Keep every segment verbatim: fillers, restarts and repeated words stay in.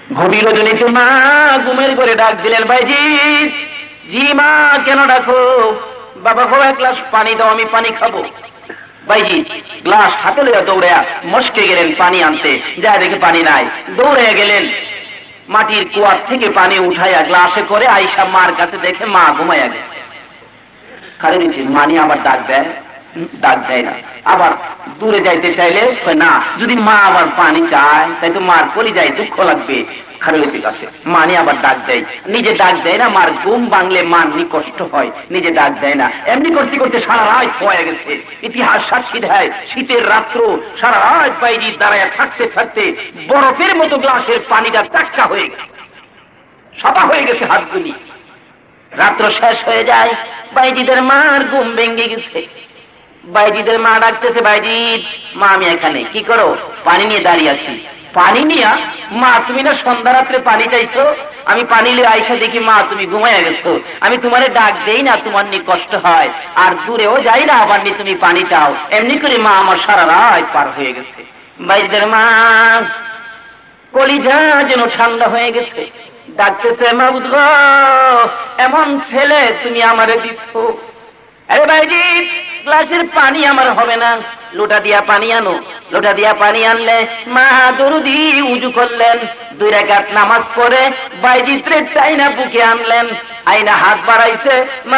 গভীর রজনীতে মা ঘুমের ঘরে ডাক দিলেন, ভাইজি। জি মা, কেন ডাকো? বাবা গো, এক গ্লাস পানি দাও, আমি পানি খাবো। ভাইজি গ্লাস হাতে লইয়া দৌড়াইয়া মস্কে গেলেন পানি আনতে, যা দেখে পানি নাই, দৌড়াইয়া গেলেন মাটির কুয়ার থেকে পানি উঠাইয়া গ্লাসে করে আইসা মার কাছে দেখে মা ঘুমাইয়া গেছে। খালি দিচ্ছি মানি আবার ডাক দেয়, ডাক দেয় না। আবার দূরে যাইতে চাইলে না, যদি মা আবার পানি চায় তাই তো মার কলি যায়, দুঃখ লাগবে। খারুসির কাছে মানি আবার ডাক দেয়, নিজে ডাক দেয় না। মার ঘুম ভাঙলে মাননি কষ্ট হয়, নিজে ডাক দেয় না। এমনি করতে করতে সারা রাত হয়ে গেছে। ইতিহাস সাক্ষী দেয়, শীতের রাত্র সারা রাত বাইজি দাঁড়ায় থাকতে থাকতে বরফের মতো গ্লাসের পানিটা টাটকা হয়ে গেছে, সাদা হয়ে গেছে হাতগুলি। রাত্র শেষ হয়ে যায়, বাইজিদের মার ঘুম ভেঙে গেছে। বাইজিদের মা ডাকতেছে, বাইজিৎ মা আমি এখানে। কি করো? পানি নিয়ে দাঁড়িয়ে আছি। পানি নিয়া? মা তুমি না সন্ধ্যা রাত্রে পানি চাইছো, আমি পানি নিয়ে আইসা দেখি মা তুমি ঘুমাইয়া গেছো। আমি তোমারে ডাক দেই না, তোমার নি কষ্ট হয়, আর দূরেও যাই না, আবার নি তুমি পানি চাও। এমনি করে মা আমার সারা রাত পার হয়ে গেছে। বাইজিদের মা কলিজা যেন ঠান্ডা হয়ে গেছে, ডাকতেছে, মাবুদ গো, এমন ছেলে তুমি আমারে দিচ্ছ। আরে ভাইজি গ্লাসের পানি আমার হবে না, লোটা দিয়া পানি আনো। লোটা দিয়া পানি আনলে মা দরুদি উজু করলেন, দুই রাকাত নামাজ পড়ে বাইজিত্রে চাইনা বুকে আনলেন, আইনা হাত বাড়াইছে,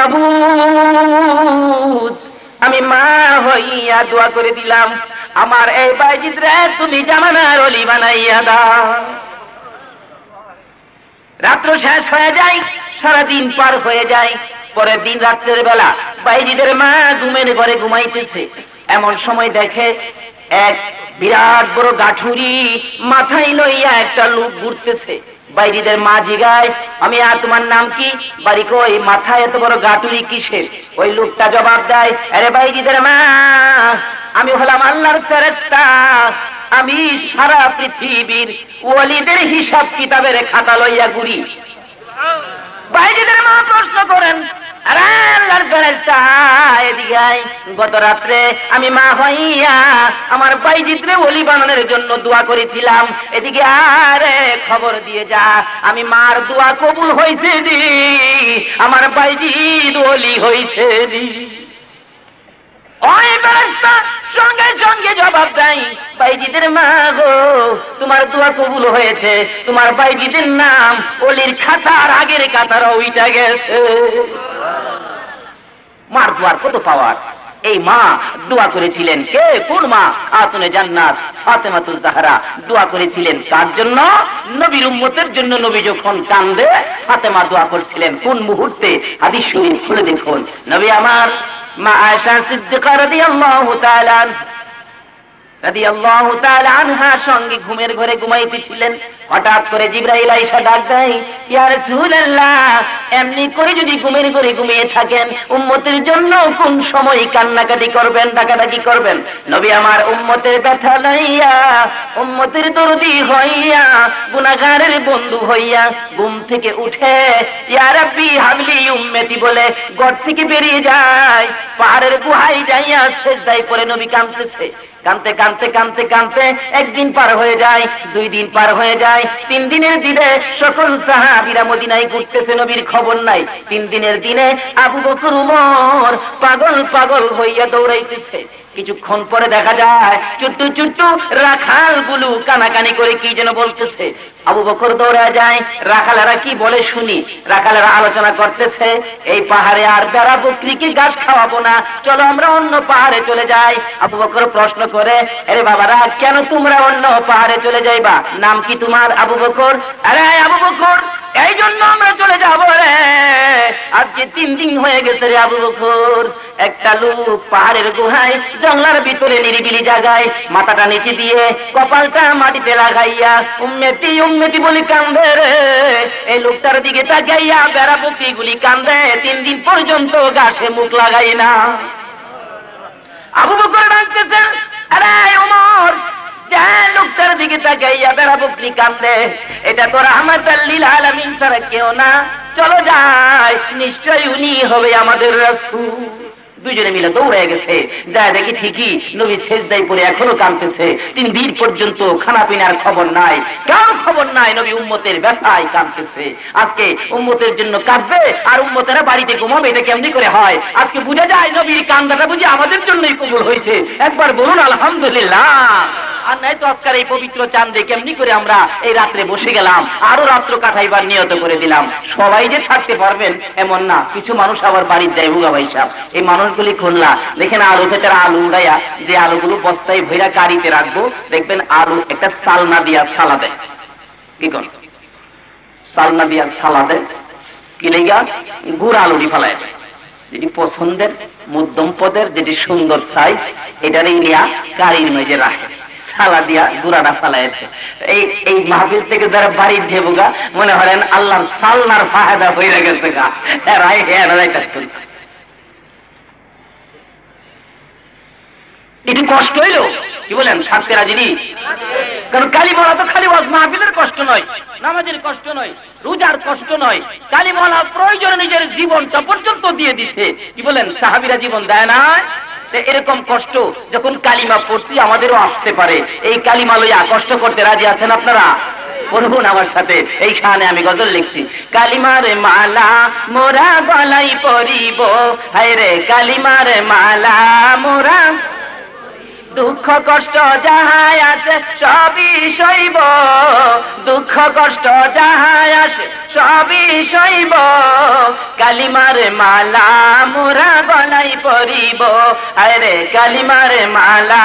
মাবুদ আমি মা হইয়া দোয়া করে দিলাম, আমার এই বাইজিত্রে তুমি জামানার অলি বানাইয়া দাও। রাত্র শেষ হয়ে যায়, সারাদিন পার হয়ে যায়। পরের দিন রাত্রের বেলা বাইজিদের মা ঘুমের ঘরে ঘুমাইতেছে। এমন সময় দেখে এক বিরাট বড় গাঠুরি মাথায় লইয়া একটা লোক ঘুরতেছে। বাইজিদের মা জিগায়, আমি আর তোমার নাম কি? বাড়ি কই? মাথায় এত বড় গাঠুরি কিসের? ওই লোকটা জবাব দেয়, আরে বাইজিদের মা আমি হলাম আল্লাহর ফেরেশতা, আমি সারা পৃথিবীর ওলিদের হিসাব কিতাবের খাতা লইয়া ঘুরি। বাইজিদের মা প্রশ্ন করেন, আরে আল্লাহর ফেরেশতা এদিকে আয়, গত রাত্রে আমি মা হইয়া আমার বাইজিদরে ওলি বানানোর জন্য দোয়া করেছিলাম, এদিকে আরে খবর দিয়ে যা আমি মার দোয়া কবুল হইছে দি, আমার বাইজিদ ওলি হইছে দি। ওই ফেরেশতা সঙ্গে সঙ্গে জবাব দেয়, বাইজিদের মা গো তোমার দোয়া কবুল হয়েছে, তোমার বাইজিদের নাম ওলির খাতার আগের কাতার ওইটা গেছে। মার দোয়ার কত পাওয়ার! এই মা দোয়া করেছিলেন, কে? কোন মা? খাতুনে জান্নাত ফাতেমাতুজ জাহরা দোয়া করেছিলেন কার জন্য? নবীর উম্মতের জন্য। নবী যখন কান্দে ফাতেমা দোয়া করছিলেন কোন মুহূর্তে? হাদিস শরীফ খুলে দেখুন। নবী আমার মা আয়েশা সিদ্দিকা রাদিয়াল্লাহু তাআলা রাদিয়াল্লাহু তাআলা আনহা সঙ্গে ঘুমের ঘরে ঘুমাইতেছিলেন। হঠাৎ করে জিবরাইল আয়েশা ডাক দেয়, ইয়া রাসূলুল্লাহ এমনি করে যদি ঘুমের ঘরে ঘুমিয়ে থাকেন উম্মতের জন্য কোন সময় কান্নাকাটি করবেন, ডাকাডাকি করবেন? নবী আমার উম্মতের ব্যথা লইয়া, উম্মতের দরদি হইয়া, গুনাহগারের বন্ধু হইয়া ঘুম থেকে উঠে ইয়া রাব্বি হাবলি উম্মতি বলে ঘর থেকে বেরিয়ে যায়, পাহাড়ের গুহায় যাইয়া সিজদায় পড়ে নবী কাঁদতেছে। কানতে কানতে কানতে কানতে একদিন পার হয়ে যায়, দুই দিন পার হয়ে যায়, তিন দিনের দিনে সকল সাহাবীরা মদিনায় ঘুরতেছে, নবীর খবর নাই। তিন দিনের দিনে আবু বকর উমর পাগল পাগল হইয়া দৌড়াইতেছে। কিছুক্ষণ পরে দেখা যায় চুট্টু চুট্টু রাখাল গুলো কানাকানি করে কি যেন বলতেছে। আবু বকর দৌড়া যায়, রাখালেরা কি বলে শুনি। রাখালেরা আলোচনা করতেছে, এই পাহাড়ে আর বেড়া বকরিকে ঘাস খাওয়াবো না, চলো আমরা অন্য পাহাড়ে চলে যাই। আবু বকর প্রশ্ন করে, আরে বাবারা কেন তোমরা অন্য পাহাড়ে চলে যাইবা? নাম কি তোমার? আবু বকর। আরে আবু বকর এই জন্য আমরা চলে যাবো রে, আজকে তিন দিন হয়ে গেছে রে আবু বকর। একটা লোক পাহাড়ের গুহায় জঙ্গলার ভিতরে নিরিবিলি জায়গায় মাথাটা নিচে দিয়ে কপালটা মাটিতে লাগাইয়া উম্মতি উম্মতি বলে কান্দে রে। এই লোকটার দিকে তাকাইয়া বেড়া বকরি গুলি কান্দে, তিন দিন পর্যন্ত গাছে মুখ লাগাই না। আবু বকর ডাকতেছেন, আরে ওমর যা লোকটার দিকে তাকাইয়া বেড়া বকরি কান্দে, এটা তো রাহমাতাল লিল আলামিন ছাড়া কেউ না, চলো যাই, নিশ্চয়ই উনি হবে আমাদের রাসূল। দুইজনে মিলে দৌড়ে গেছে, যা দেখি ঠিকই নবী সেজদায় পড়ে এখনো কাঁদতেছে। তিন দিন পর্যন্ত খানা পিনার খবর নাই, কারো খবর নাই, নবী উম্মতের ব্যথায় কাঁদতেছে। আজকে উম্মতের জন্য কাঁদবে আর উম্মতেরা বাড়িতে ঘুমাবে, এটা কেমনি করে হয়? আজকে বুঝা যায় নবীর কান্দাটা বুঝি আমাদের জন্যই কবুল হয়েছে। একবার বলুন আলহামদুলিল্লাহ। আর নাই তো আজকাল এই পবিত্র চাঁদে কেমনি করে আমরা এই রাত্রে বসে গেলাম, আরো রাত্র কাটাইবার নিয়ত করে দিলাম। সবাই যে থাকতে পারবেন এমন না, কিছু মানুষ আবার বাড়ির যায় হুগা ভাই সাহেব। এই মানুষগুলি খুলনা দেখেন আলু থেকে আলু উড়াইয়া যে আলুগুলো বস্তায় ভৈরা গাড়িতে রাখবো, দেখবেন আলু একটা চালনা দিয়া সালা দেয়। কি কর চালনা দিয়া সালা দেয় কি লেগা? গুড় আলুটি ফালায়, যেটি পছন্দের মধ্যম পদের, যেটি সুন্দর সাইজ, এটারই নিয়া গাড়ির মেঝে রাখে, সালা দিয়া গুড়াটা ফালাইছে। এই এই মাহফিল থেকে যারা বাড়ির ঢেবুগা মনে করেন আল্লাহর সালনার ফায়দা হয়ে গেছে গা, এরাই এরাই কাজ করি। এটি কষ্ট হইল, কি বলেন থাকতে রাজি নি? কারণ কালিমালা তো খালি ওয়াজ মাহফিলের কষ্ট নয়, নামাজের কষ্ট নয়, রোজার কষ্ট নয়, কালিমালা প্রয়োজন নিজের জীবনটা পর্যন্ত দিয়ে দিছে। কি বলেন সাহাবীরা জীবন দেয় না? এরকম কষ্ট যখন কালিমা পড়ছি আমাদেরও আসতে পারে। এই কালিমা লইয়া কষ্ট করতে রাজি আছেন আপনারা? পড়ুন আমার সাথে। এই খানে আমি গজল লিখছি, কালিমার মালা মোরা গলায় পরিব, হায় রে কালিমার মালা মোরা, দুঃখ কষ্ট যাহাই আসে সবই সইব, দুঃখ কষ্ট যাহাই আসে সবই সইব, কালিমার মালা মোরা গলায় পরিব, হায় রে কালিমার মালা,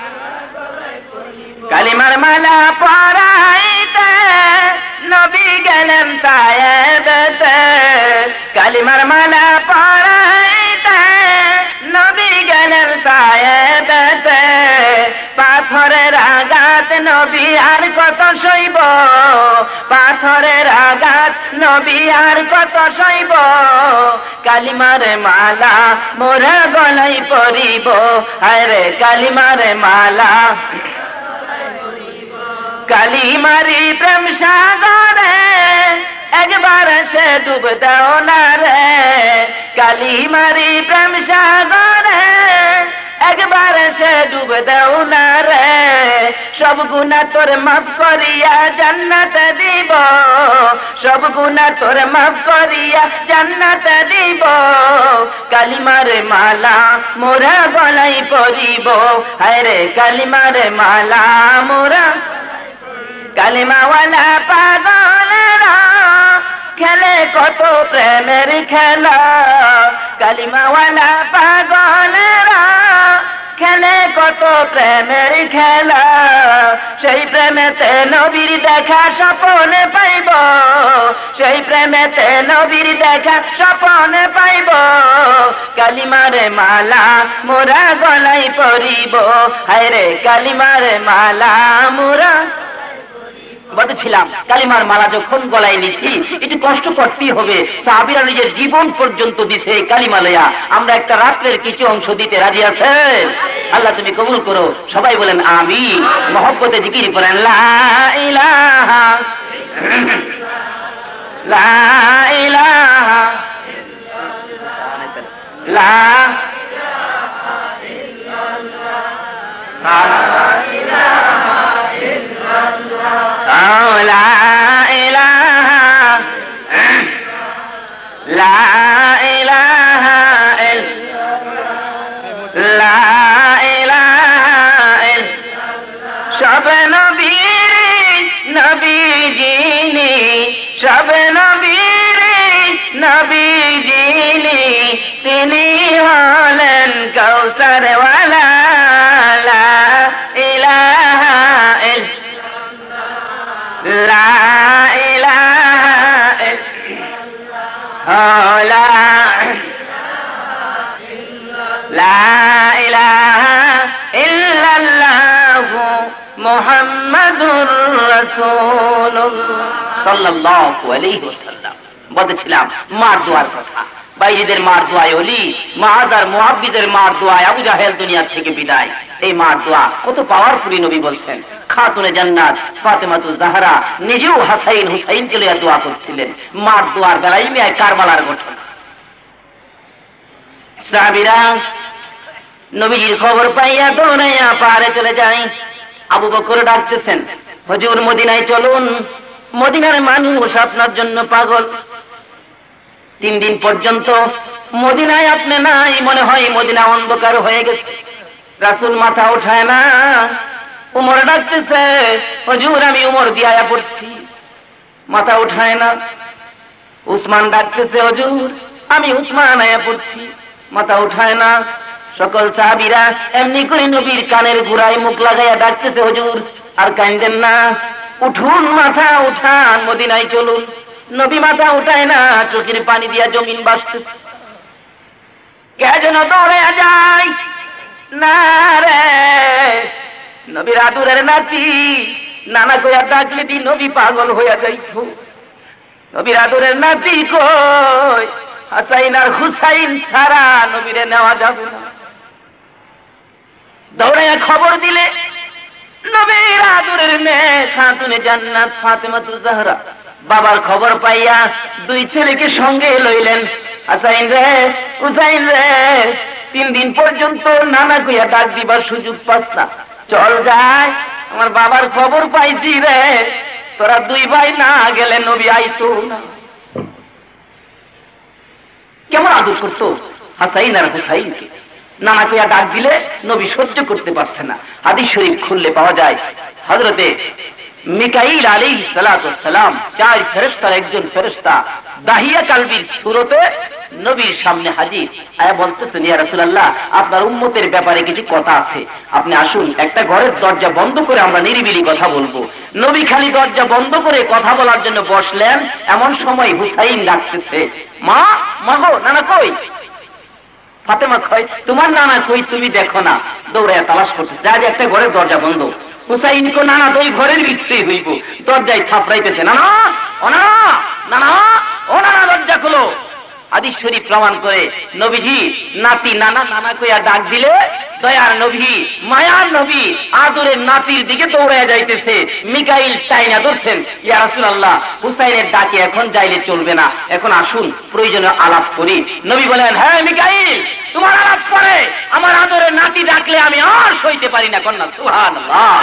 কালিমার মালা পরাইতে নবী গেলেন তায়েবেতে, কালিমার মালা পরাইতে নবী গেলেন তায়েবেতে, পাথরের আঘাত নবী আর কত সইব, পাথরের আঘাত নবী আর কত সইব, কালিমার মালা মোরা গলায় পরিব, হায় রে কালিমার মালা, কালিমারি প্রেম সাগরে একবার সে ডুব দাও না রে, কালিমারি প্রেম সাগরে একবার সে ডুব দাও না রে, সব গুনাহ তোর মাফ করিয়া জান্নাত দিব, সব গুনাহ তোর মাফ করিয়া জান্নাত দিব, কালিমার মালা মোরা গলায় পরিব, হায় রে কালিমার মালা মোরা, কালিমাওয়ালা পাগলেরা খেলে কত প্রেমের খেলা, কালিমাওয়ালা পাগলেরা খেলে কত প্রেমের খেলা, সেই প্রেমেতে নবীর দেখা স্বপনে পাইব, সেই প্রেমেতে নবীর দেখা স্বপনে পাইব, কালিমার মালা মোরা গলায় পরিব, হায় রে কালিমার মালা মোরা, বলতেছিলাম কালিমার মালা যখন গলায় নিছি একটু কষ্ট করতেই হবে। সাহাবীরা নিজের জীবন পর্যন্ত দিছে এই কালিমা লইয়া। আমরা একটা রাত্রের কিছু অংশ দিতে রাজি আছেন? আল্লাহ তুমি কবুল করো। সবাই বলেন আমিন। মহব্বতে জিকির করেন লা ইলাহা লা ইলাহা লা সব নবীর নবীজিনি, সব নবীর নবীজিনি, তিনি হলেন কৌসার ওয়ালা, লা ইলাহা ইল্লাল্লাহ, লা ইলাহা ইল্লাল্লাহ, লা ইলাহা ইল্লাল্লাহ মুহাম্মাদুর রাসূলুল্লাহ সাল্লাল্লাহু আলাইহি ওয়াসাল্লাম। বলছিলাম মার দোয়ার কথা। বাইজিদের মার দোয়ায় ওলি, মাহাদার মুহাব্বিদের মার দোয়ায় আবু জাহেল দুনিয়ার থেকে বিদায়। এই মার দোয়া কত পাওয়ারফুলি নবী বলছেন। খাতুনে জান্নাত ফাতেমাতুজ জাহরা নিজেও হাসাইন হুসাইনকে লইয়া দোয়া করছিলেন। মার দোয়ার বেলায় মেয়ে কারবালার ঘটনা। সাহাবীরা নবীজির খবর পাইয়া দৌড়াইয়া পাহাড়ে চলে যায়। আবু বকর ডাকতেছেন, হুজুর মদিনায় চলুন, মদিনার মানুষ আপনার জন্য পাগল। তিন দিন পর্যন্ত মদিনায় আপনি নাই, মনে হয় মদিনা অন্ধকার হয়ে গেছে। রাসূল মাথা উঠায় না। উমর ডাকতেছে, হুজুর আমি উমর দিয়ে আয়া পড়ছি, মাথা উঠায় না। উসমান ডাকতেছে, হুজুর আমি উসমান আয়া পড়ছি, মাথা উঠায় না। সকল সাহাবীরা এমনি করে নবীর কানের গোড়ায় মুখ লাগাইয়া ডাকতেছে, হুজুর আর কাঁদেন না, উঠুন, মাথা উঠান, মদিনায় চলুন। নবী মাথা উঠায় না, চোখের পানি দিয়া জমিন বাসতেছে। কে যেন দৌড়ে যায় না রে, নবীর আদুরের নাতি নানা কইয়া ডাকলে দি নবী পাগল হইয়া যাইত। নবীর আদুরের নাতি কই, হাসাইন আর হুসাইন ছাড়া নবীরে নেওয়া যাবে না। দৌড়াইয়া খবর দিলে নবীর আদুরের মেয়ে খাতুনে জান্নাত ফাতেমাতুজ জাহরা বাবার খবর পাইয়া দুই ছেলেকে সঙ্গে লইলেন। হাসাইন রে, হুসাইন রে, তিন দিন পর্যন্ত নানা কইয়া ডাক দিবার সুযোগ পাস না, চল যায়, আমার বাবার খবর পাইছি রে, তোরা দুই ভাই না গেলে নবী আইতো না। কেমন আদর করতো হাসাইন আর হুসাইনকে। নানা কইয়া ডাক দিলে নবী সহ্য করতে পারছে না। হাদিস শরীফ খুললে পাওয়া যায়, হযরতে মিকাইল আলাইহিস সালাতু ওয়াস সালাম, চার ফেরেশতার একজন ফেরেশতা দাহিয়া কালবির সুরতে নবীর সামনে হাজির। আয়া বলতেছেন, ইয়া রাসূলুল্লাহ আপনার উম্মতের ব্যাপারে কিছু কথা আছে, আপনি আসুন, একটা ঘরের দরজা বন্ধ করে আমরা নিরিবিলি কথা বলবো। নবী খালি দরজা বন্ধ করে কথা বলার জন্য বসলেন, এমন সময় হুসাইন ডাকতেছে, মা, মা গো, নানা কই? ফাতেমা কয়, তোমার নানা কই তুমি দেখো না। দৌড়ে তালাশ করতেছে, আজ একটা ঘরের দরজা বন্ধ। হুসাইন কো, নানা তো ওই ঘরের ভিতরেই হইব। দরজায় থাপড়াইতেছে, নানা, ও নানা, নানা, ও নানা, দরজা খোলো। হাদিস শরীফ প্রমাণ করে নবীজি নাতি নানা নানা কইয়া ডাক দিলে দয়ার নবী, মায়ার নবী আদরের নাতির দিকে দৌড়াইয়া যাইতেছে। মিকাইল টাইনা ধরছেন, ইয়া রাসূলুল্লাহ হুসাইনের ডাকে এখন যাইলে চলবে না, এখন আসুন প্রয়োজনে আলাপ করি। নবী বলেন, হ্যাঁ মিকাইল, তোমার আলাপ করে আমার আদরের নাতি ডাকলে আমি আর সইতে পারি না। কন্যা সুবহানাল্লাহ।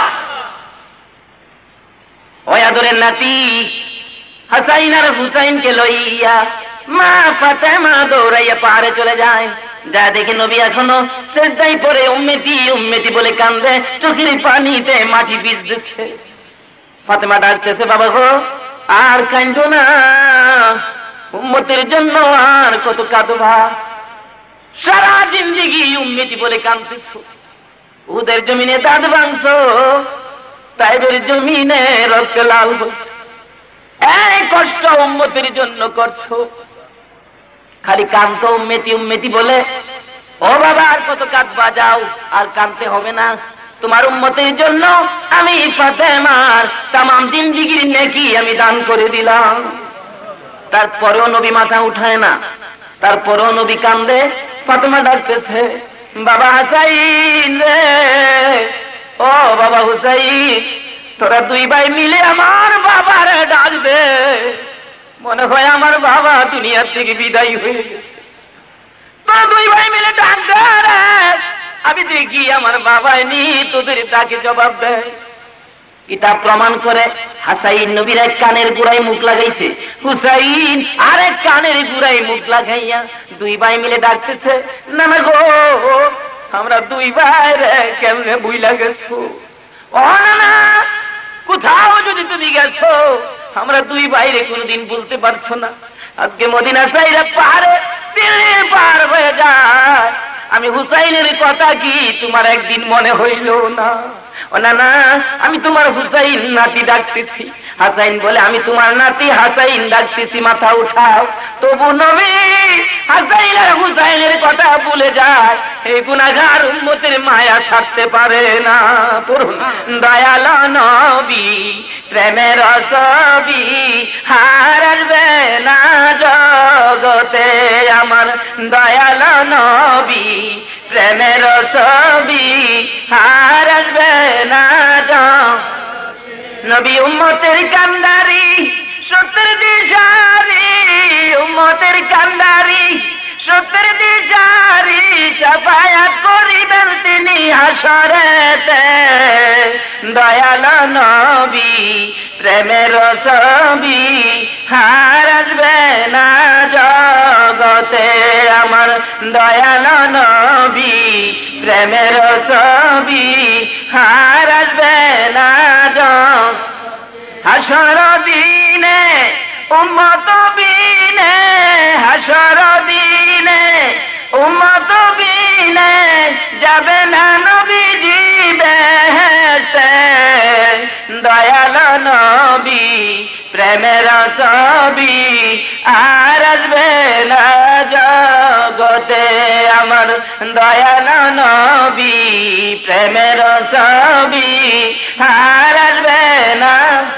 ওই আদরের নাতি হাসাইন আর হুসাইনকে লইয়া মা ফাতেমা দৌড়াইয়া পাহাড়ে চলে যায়। যা দেখে নবী এখনো সেজদায় পড়ে উম্মতি উম্মতি বলে কান্দে, চোখের পানিতে মাটি ভিজতেছে। ফাতেমা ডাকতেছে, বাবা গো আর কাঁদো না, উম্মতের জন্য আর কত কাঁদবা, সারা জিন্দেগি উম্মতি বলে কাঁদতেছ, ওদের জমিনে দাঁত ভাঙছো, তাইবের জমিনে রক্ত লাল হচ্ছে, এই কষ্ট উম্মতের জন্য করছো, খালি কাঁদতো উম্মতি উম্মতি বলে। ও বাবা আর কত কাঁদবা, যাও আর কাঁদতে হবে না, তোমার উম্মতের জন্য আমি ফাতেমার তামাম জিন্দেগির নেকি আমি দান করে দিলাম। তারপরেও নবী মাথা উঠায় না, তারপরেও নবী কান্দে। ফাতেমা ডাকতেছে, বাবা হাসাইন রে, ও বাবা হুসাইন, তোরা দুই ভাই মিলে আমার বাবার ডাকবে, মনে হয় আমার বাবা দুনিয়ার থেকে বিদায় হয়ে গেছে। তোরা দুই ভাই মিলে ডাক দে, আমি দেখি আমার বাবা নি তোদের ডাকে জবাব দেয়। কিতাব প্রমাণ করে হাসাইন নবীর এক কানের গোড়ায় মুখ লাগাইছে, হুসাইন আরেক কানের গোড়ায় মুখ লাগাইয়া দুই ভাই মিলে ডাকতেছে, নানা গো আমরা দুই ভাই রে কেমনে বুইলা গেছো, ও নানা কোথাও যদি তুমি গেছো আমরা দুই বাইরে কোনদিন বলতে পারছো না, আজকে মদিনা চাইরা পাহাড়ে দিল্লি পার হয়ে যায়, আমি হুসাইনের কথা কি তোমার একদিন মনে হইল না? ও না না, আমি তোমার হুসাইন নাতি ডাকতেছি। হাসাইন বলে, আমি তোমার নাতি হাসাইন ডাকতেছি, মাথা উঠাও। তবু নবী হাসাইন আর হুসাইনের কথা ভুলে যায়, এই গুনাহগার উম্মতের মায়া ছাড়তে পারে না। পড়ুন, দয়াল নবী প্রেমের ছবি হারাবে না জগতে, আমার দয়াল নবী প্রেমের ছবি হারাবে না জগতে। নবী উম্মতের কান্দারি সত্যের দিশারি, উম্মতের কান্দারি সত্যের দিশারি, শাফায়াত করিবেন তিনি হাসরেতে। দয়াল নবী প্রেমের ছবি হার আসবে না জগতে আমার। দয়াল নবী প্রেমের ছবি হার আসবে না জগতে। হাসর দিনে উম্মত বিনে, হাসর দিনে উম্মত বিনে যাবে না নবীজি বেহেশতে। দয়াল নবী প্রেমের ছবি আর আসবে না জগতে আমার। দয়াল নবী প্রেমের ছবি আর আসবে না।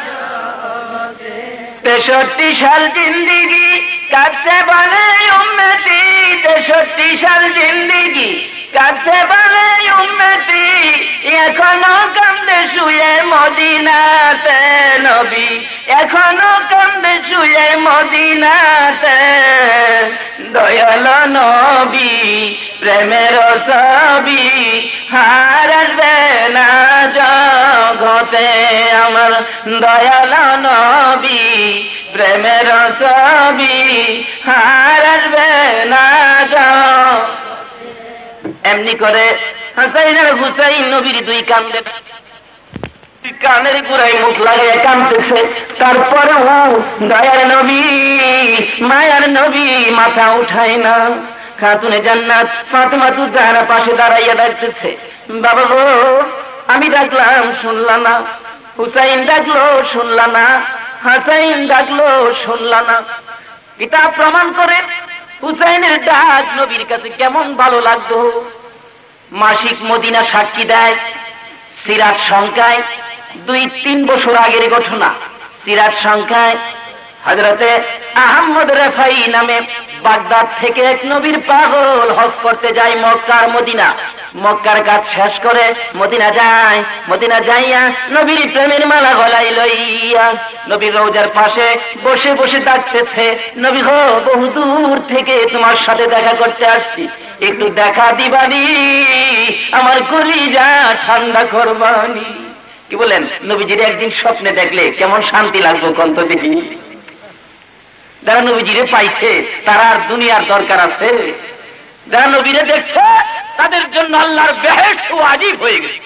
তেষট্টি সাল জিন্দিগি কাটছে বলে উম্মতি, তেষট্টি সাল জিন্দিগি কাটছে বলে উম্মতি, এখনো কান্দে শুয়ে মদিনাতে নবী, এখনো কান্দে শুয়ে মদিনাতে। দয়াল নবী প্রেমের ছবি হার আসবে না জগতে আমার। দয়াল নবী প্রেমের ছবি হার আসবে না জগতে। এমনি করে হাসাইন আর হুসাইন নবীর দুই কান্দে কানের গোড়ায় মুখ লাগিয়ে কাঁদতেছে। তারপরেও দয়ার নবী মায়ার নবী মাথা উঠায় না। খাতুনে জান্নাত ফাতেমা তু জাহরা পাশে দাঁড়াইয়া ডাকতেছে, বাবা গো আমি ডাকলাম শুনলা না, হুসাইন ডাকলো শুনলা না, হাসাইন ডাকলো শুনলা না। পিতা প্রমাণ করে হুসাইনের ডাক নবীর কাছে কেমন ভালো লাগতো। মাসিক মদিনা সাক্ষী দেয় সিরাত সংখ্যায় দুই তিন বছর আগের ঘটনা। সিরাত সংখ্যায় হযরতে আহমদ রেফাই নামে বাগদাদ থেকে এক নবীর পাগল হজ করতে যায় মক্কার মদিনা। মক্কার কাজ শেষ করে মদিনা যায়, মদিনা যাইয়া নবীর প্রেমের মালা গলায় লইয়া নবীর রওজার পাশে বসে বসে ডাকতেছে, নবী গো বহু দূর থেকে তোমার সাথে দেখা করতে আসছি, একটু দেখা দিবানি, আমার কলিজা ঠান্ডা করবানি। কি বলেন, নবীজির একদিন স্বপ্নে দেখলে কেমন শান্তি লাগবে কন্ত দেখি। যারা নবীজিরে পাইছে তারা আর দুনিয়ার দরকার আছে? যারা নবীরে দেখছে তাদের জন্য আল্লাহর বেহেশত ওয়াজিব হয়ে গেছে।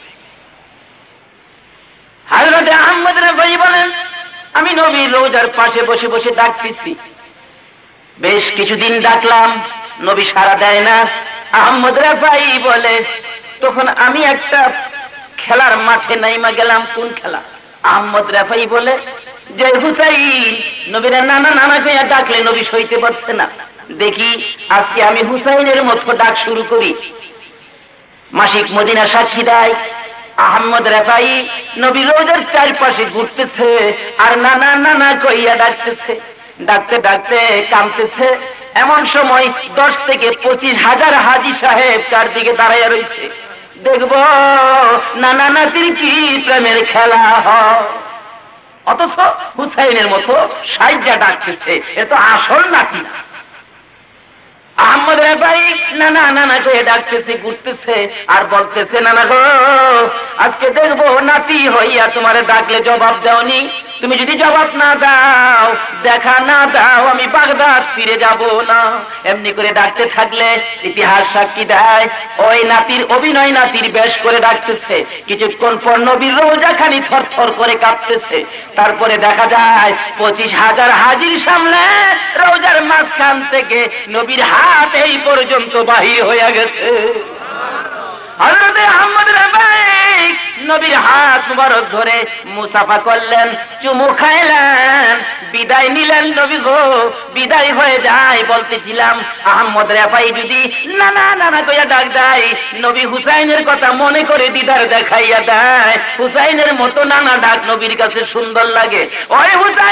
হযরত আহমদ রেফাই বলেন, আমি নবীর রওজার পাশে বসে বসে ডাকতেছি, বেশ কিছুদিন ডাকলাম, নবী সাড়া দেয় না। আহমদ রেফাই বলে, তখন আমি একটা খেলার মাঠে নাইমা গেলাম। কোন খেলা? আহমদ রেফাই বলে যে হুসাইন নবীরা নানা নানা কইয়া ডাকলে নবী সইতে পারছে না, দেখি আজকে আমি হুসাইনের মতো ডাক শুরু করি। মাসিক মদিনা সাক্ষী দেয় আহমদ রেফাই নবী রোজার চারপাশে ঘুরতেছে আর নানা নানা কইয়া ডাকতেছে, ডাকতে ডাকতে কাঁদতেছে। এমন সময় দশ থেকে পঁচিশ হাজার হাজী সাহেব চারদিকে দাঁড়াইয়া রয়েছে, দেখবো নানা নাতির কি প্রেমের খেলা হয়। অথচ হুসাইনের মতো সাইজা ডাকতেছে, এ তো আসল নাতি না। আহমদ রেফাই নানা নানা করে ডাকতেছে, ঘুরতেছে আর বলতেছে, নানা গো আজকে দেখবো নাতি হইয়া তোমার ডাকলে জবাব দাওনি, তুমি যদি জবাব না দাও, দেখা না দাও, আমি বাগদাদ ফিরে যাব না। এমনি করে ডাকতে থাকলে ইতিহাস সাক্ষী দেয় ওই নাতির অভিনয় নাতির বেশ করে ডাকতেছে। কিছুক্ষণ পর নবীর রওজাখানি থরথর করে কাঁপতেছে। তারপরে দেখা যায় পঁচিশ হাজার হাজির সামনে রওজার মাঝখান থেকে নবীর হাত এই পর্যন্ত বাহির হয়ে গেছে। হযরত আহমদ রেফাই নবীর হাত মুবারক ধরে মুসাফা করলেন, চুমু খাইলেন, বিদায় নিলেন। নবী গো বিদায় হয়ে যায়। বলতেছিলাম আহমদ রেফাই যদি নানা নানা কইয়া ডাক দেয়, নবী হুসাইনের কথা মনে করে দিদার দেখাইয়া দেয়। হুসাইনের মতো নানা ডাক নবীর কাছে সুন্দর লাগে। ওই হুসাইন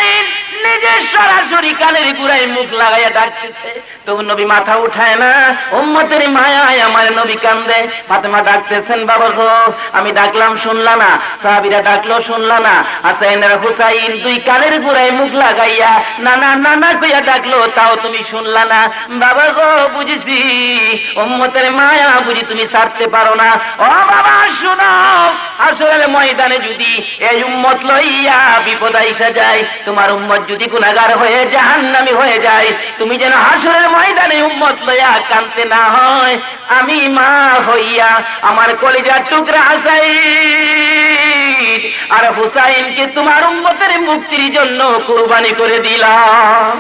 নিজে সরাসরি কানের গুড়ায় মুখ লাগাইয়া ডাকতেছে, তবু নবী মাথা উঠায় না। উম্মতের মায়ায় আমার নবী কান্দে। ফাতেমা ডাকতেছেন, বাবা গো আমি ডাকলাম শুনলা না, সাহাবীরা ডাকলো শুনলা না। হাসাইন আর হুসাইন দুই কানের গুড়ায় মুখ লাগাইয়া নানা নানা কইয়া ডাকলো, তাও তুমি শুনলা না। বাবা গো বুঝেছি, উম্মতের মায়া বুঝি তুমি ছাড়তে পারো না। ও বাবা শোনো, আসলে ময়দানে যদি এই উম্মত লইয়া বিপদ আইসা যায়, তোমার উম্মত যদি গুনাহগার হয়ে জাহান্নামী হয়ে যায়, তুমি যেন হাসরের ময়দানে উম্মত লইয়া কাঁদতে না হয়। আমি মা হইয়া আমার কলিজার টুকরা হাসাইন আর হুসাইনকে তোমার উম্মতের মুক্তির জন্য কুরবানি করে দিলাম।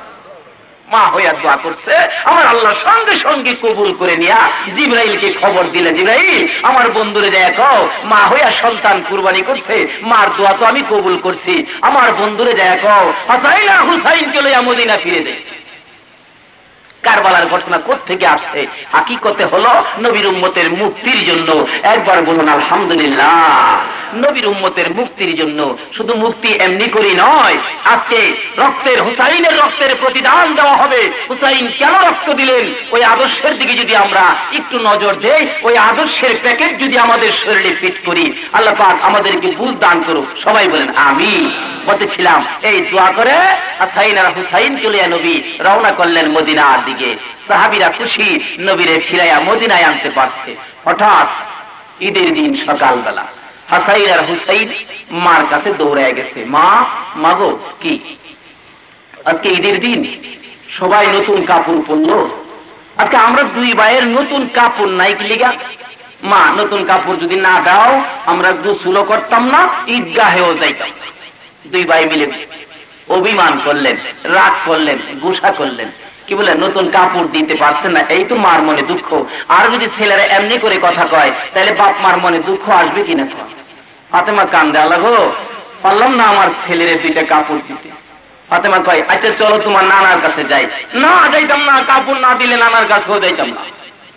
মা হইয়া দোয়া করছে, আমার আল্লাহ সঙ্গে সঙ্গে কবুল করে নিয়া জিবরাইলকে খবর দিলেন, জিবরাইল আমার বন্ধুরে দেখো, মা হইয়া সন্তান কুরবানি করছে, মার দোয়া তো আমি কবুল করছি, আমার বন্ধুরে দেখো হাসাইন আর হুসাইনকে লইয়া মদিনা ফিরে দে। কারবালার ঘটনা কোত্থেকে আসছে? হাকিকতে হলো নবীর উম্মতের মুক্তির জন্য। একবার বলুন আলহামদুলিল্লাহ। নবীর উম্মতের মুক্তির জন্য, শুধু মুক্তি এমনি করি নয়, আজকে রক্তের হুসাইনের রক্তের প্রতিদান দেওয়া হবে। হুসাইন কেন রক্ত দিলেন, ওই আদর্শের দিকে যদি আমরা একটু নজর দেই, ওই আদর্শের প্যাকেট যদি আমাদের শরীরে ফিট করি, আল্লাহ পাক আমাদেরকে বুঝ দান করুক। সবাই বলেন আমিন। বলতেছিলাম এই দোয়া করে হাসাইন আর হুসাইন চলে নবী রওনা করলেন মদিনার দিকে। সাহাবীরা খুশি, নবীরে ফিরাইয়া মদিনায় আনতে পারছে। হঠাৎ ঈদের দিন সকালবেলা হাসাইন আর হুসাইন মার কাছে দৌড়ায় গেছে, মা মাগো কি আজকে ঈদের দিন, সবাই নতুন কাপড় পরলো, আজকে আমরা দুই ভাইয়ের নতুন কাপড় নাই কি লিগা? মা নতুন কাপড় যদি না দাও আমরা গোসলও করতাম না, ঈদগাহেও যাইতাম। দুই ভাই মিলে অভিমান করলেন, রাগ করলেন, গুসা করলেন, কি বলে নতুন কাপড় দিতে পারছেন না, এই তো মার মনে দুঃখ। আর যদি ছেলেরা এমনি করে কথা কয় তাহলে বাপ মার মনে দুঃখ আসবে কিনা? ফাতেমা কান্দে, আল্লাহ গো পারলাম না আমার ছেলের দুইটা কাপড় দিতে। ফাতেমা কয় আচ্ছা চলো তোমার নানার কাছে যাই। না যাইতাম না, কাপড় না দিলে নানার কাছেও যাইতাম না।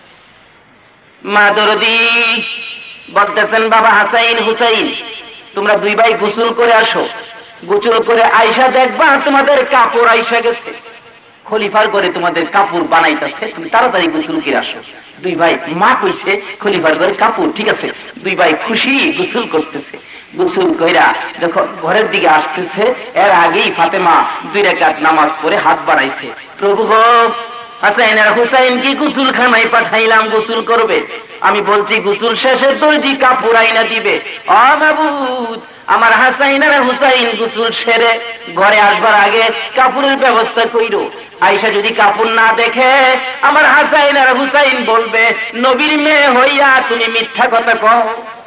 মা দরদি বলতেছেন, বাবা হাসাইন হুসাইন তোমরা দুই ভাই গোসল করে আসো, গোসল করে আইসা দেখবা তোমাদের কাপড় আইসা গেছে, খলিফার করে তোমাদের কাপড় বানাইতেছে, তুমি তাড়াতাড়ি গোসল করে আসো। দুই ভাই, মা কইছে খলিফার করে কাপড়, ঠিক আছে। দুই ভাই খুশি গোসল করতেছে। গোসল কইরা যখন ঘরের দিকে আসতেছে, এর আগেই ফাতেমা দুই রাকাত নামাজ পড়ে হাত বাড়াইছে, প্রভু গো হাসাইন আর হুসাইন কি গোসল খানায় পাঠাইলাম গোসল করবে, আমি বলছি গোসল শেষে দর্জি কাপড় আইনা দিবে। ও মাবুদ আমার হাসাইন আর হুসাইন গোসল সেরে ঘরে আসবার আগে কাপড়ের ব্যবস্থা কইরো। আয়েশা যদি কাপড় না দেখে আমার হাসাইন আর হুসাইন বলবে নবীর মেয়ে হইয়া তুমি মিথ্যা কথা কও।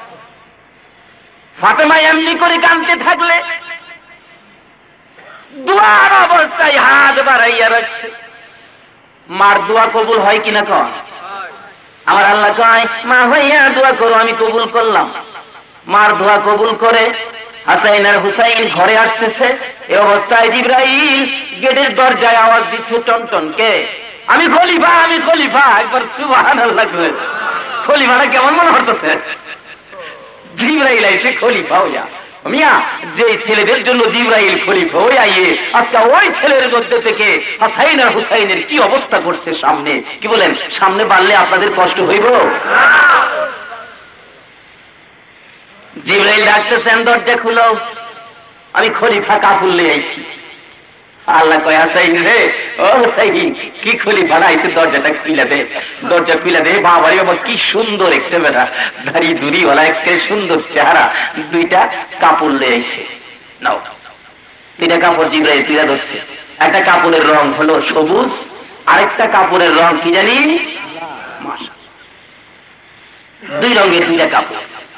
ফাতেমা এমনি করে কাঁদতে থাকলে দুয়ার অবস্থায় হাত বাড়াইয়া রাখছে। মার দোয়া কবুল হয় কিনা কন? আমার আল্লাহ কয় মা হইয়া দোয়া করো, আমি কবুল করলাম। মার দোয়া কবুল করে হাসাইন আর হুসাইন ঘরে আসতেছে। এই অবস্থায় জিবরাইল গেটের দরজায় আওয়াজ দিচ্ছে, টনটন কে? আমি খলিফা, আমি খলিফা। একবার সুবহানাল্লাহ কয়। খলিফাটা কেমন মনে হচ্ছে? জিবরাইল আইছে খলিফা হইয়া। মিয়া যে ছেলেদের জন্য জিবরাইল খলিফা হয়ে আইয়ে আজকে ওই ছেলের মধ্যে থেকে হাসাইন আর হুসাইনের কি অবস্থা করছে সামনে, কি বলেন? সামনে বাড়লে আপনাদের কষ্ট হইব? জিবরাইল ডাকতেছেন দরজা খুলো, আমি খলিফা কাপড় নিয়ে আইছি। আল্লাহ কয় হাসাইন রে, ও হাসাইন কি খলিফা আইছে, দরজাটা খুলে দে, দরজা খুলে দে। বাবারে বাবা কি সুন্দর একটা বেটা, দাড়ি দুরি ওলা একটা সুন্দর চেহারা, দুইটা কাপড় নিয়ে আইছে। নাও দুইটা কাপড় জিবরাইল তুলে ধরছে। একটা কাপড়ের রং হলো সবুজ, আরেকটা কাপড়ের রং কি জানি, দুই রঙের দুইটা কাপড়।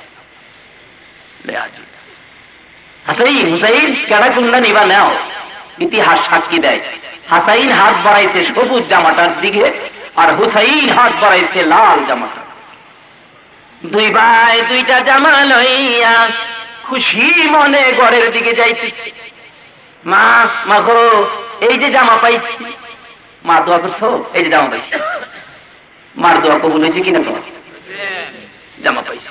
হাসাইন হুসাইন কেডা কোনটা নিবা নাও। ইতিহাস সাক্ষী দেয় হাসাইন হাত বাড়াইছে সবুজ জামাটার দিকে, আর হুসাইন হাত বাড়াইছে লাল জামাটা। দুই ভাই দুইটা জামা লইয়া খুশি মনে ঘরের দিকে যাইতেছে। মা মা গো এই যে জামা পাইছি। মা দোয়া করছো, এই যে জামা পাইছি। মার দোয়া কবুল হয়েছে কিনা? জামা পাইছি।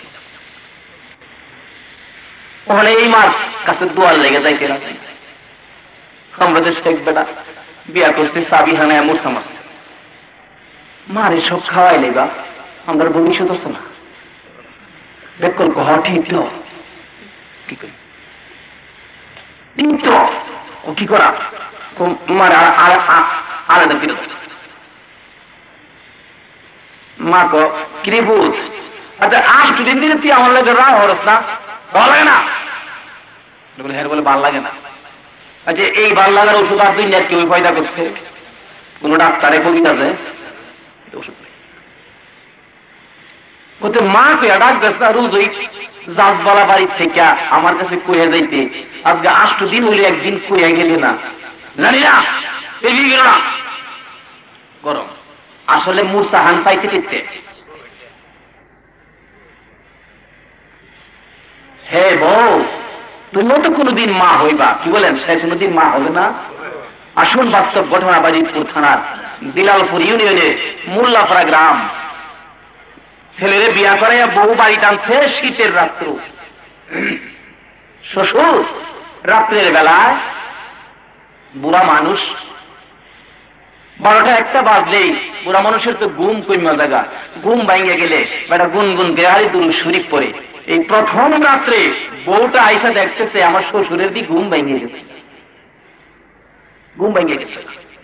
ওখানে এই মার কাছে দোয়ার লেগে যাইতে রাখে। আমরা যে শেখ বেটা বিয়া করছি সাবিহানায় মূর্ছা মারছে, মারে সব খাওয়াই লেবা আমরা ভবিষ্যৎ আছে না। দেখুন কহ ঠিক তো কি করি ঠিক তো ও কি করা মারে আলাদা কিনে মা ক কিরে বুঝ আচ্ছা আজ দুদিন দিনে তুই আমার লাগে রাগ হরস না, ভালো লাগে না? হ্যাঁ বলে ভাল লাগে না। আচ্ছা এই ভাল লাগার ওষুধ আর দুই নেট কেউ পয়দা করছে? কোন ডাক্তারে কবিতা আছে ওষুধ নেই। মা কইয়া ডাক দেস না রোজ ওই জাজবালা বাড়ির থেকে আমার কাছে কইয়া যাইতে, আজকে আষ্ট দিন হইলে একদিন কইয়া গেলে না, জানি না বেরিয়ে গেল না গরম। আসলে মুসা হান পাইতে পেতে হে বউ তুমিও তো কোনদিন মা হইবা, কি বলেন সে কোনদিন মা হবে না? আসুন বাস্তব ঘটনা বাজিতপুর থানার দিলালপুর ইউনিয়নে মোল্লাপাড়া গ্রাম, ছেলেরে বিয়া করে বউ বাড়ি টানছে শীতের রাত্র। শ্বশুর রাত্রের বেলায় বুড়া মানুষ, বারোটা একটা বাজলেই বুড়া মানুষের তো ঘুম কইমা জায়গা, ঘুম ভাঙিয়ে গেলে বেটা গুনগুন গেহারি দুরু শরীফ পড়ে। এই প্রথম রাত্রে বউটা আইসা দেখতেছে আমার শ্বশুরের দিকে ঘুম ভাঙিয়ে গেছে, ঘুম ভাঙিয়ে গেছে।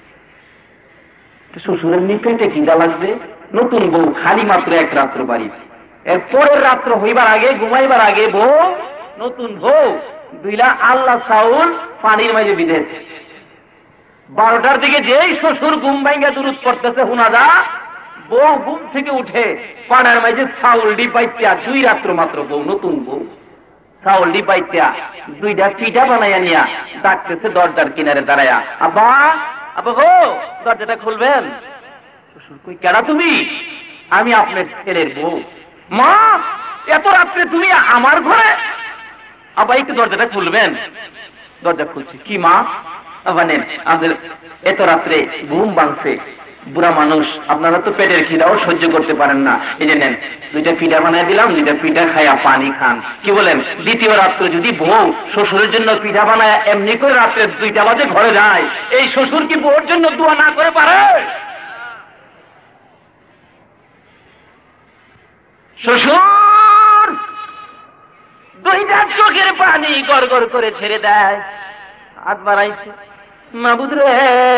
শ্বশুরের নিপেটে কিনা লাগবে, নতুন বউ খালি মাত্র এক রাত্র বাড়ি, এর পরের রাত্র হইবার আগে ঘুমাইবার আগে বউ নতুন বউ দুইলা আল্লাহ চাউল পানির মাঝে বিধেছে। বারোটার দিকে যেই শ্বশুর ঘুম ভাঙ্গা দুরুদ পড়তেছে হুনা যা, বউ ঘুম থেকে উঠে পানার মাঝে চাউল ডিপাইত্যা, দুই রাত্র মাত্র বউ নতুন বউ চাউল ডিপাইত্যা দুইটা পিঠা বানাইয়া নিয়া ডাকতেছে দরজার কিনারে দাঁড়ায়া, আব্বা আব্বা গো দরজাটা খুলবেন। শ্বশুর কই কেডা তুমি? আমি আপনার ছেলের বউ। মা এত রাত্রে তুমি আমার ঘরে? আব্বা একটু দরজাটা খুলবেন। দরজা খুলছি। কি মা? আব্বা নেন, আমাদের এত রাত্রে ঘুম ভাঙছে, বুড়া মানুষ, আপনারা তো পেটের খিদাও সহ্য করতে পারেন না, এই যে নেন দুইটা পিঠা বানাই দিলাম, দুইটা পিঠা খাইয়া পানি খান। কি বলেন? দ্বিতীয় রাত্রে যদি বউ শ্বশুরের জন্য পিঠা বানায় এমনি করে রাত্রে দুইটা বাজে ঘরে যায়, এই শ্বশুর কি বউর জন্য দোয়া না করে পারে? শ্বশুর দুইটা চোখের পানি গড় গড় করে ছেড়ে দেয়, হাত বাড়াইছে, মাবুদ রে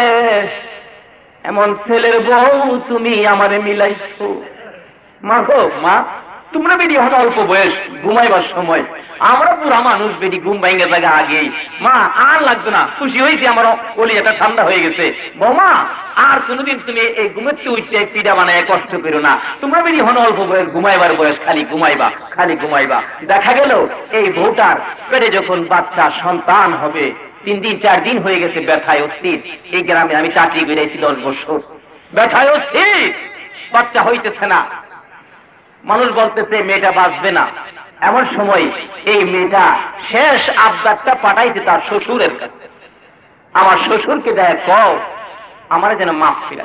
এমন ছেলের বউ তুমি আমারে মিলাইছো। মা গো মা, তোমরা বেডি হঠাৎ অল্প বয়স ঘুমাইবার সময়, আমরা পুরা মানুষ বেডি ঘুম ভাঙ্গা জায়গা আগেই। মা আর লাগতো না, খুশি হয়েছি, আমার কলিজাটা ঠান্ডা হয়ে গেছে। বৌমা আর কোনদিন তুমি এই ঘুমের উঠতে পিঠা বানায় কষ্ট করো না, তোমরা বেডি হন অল্প বয়স ঘুমাইবার বয়স, খালি ঘুমাইবা খালি ঘুমাইবা। দেখা গেল এই বউটার পেটে যখন বাচ্চা সন্তান হবে, তিন দিন চার দিন হয়ে গেছে ব্যথায় অস্থির। এই গ্রামে আমি চাকরি করেছি দশ বছর, ব্যথায় অস্থির, বাচ্চা হইতেছে না, মানুষ বলতেছে মেয়েটা বাঁচবে না। এমন সময় এই মেয়েটা শেষ আবদারটা পাঠাইছে তার শ্বশুরের কাছে, আমার শ্বশুরকে দেয় কও আমার যেন মাফ ফিরা।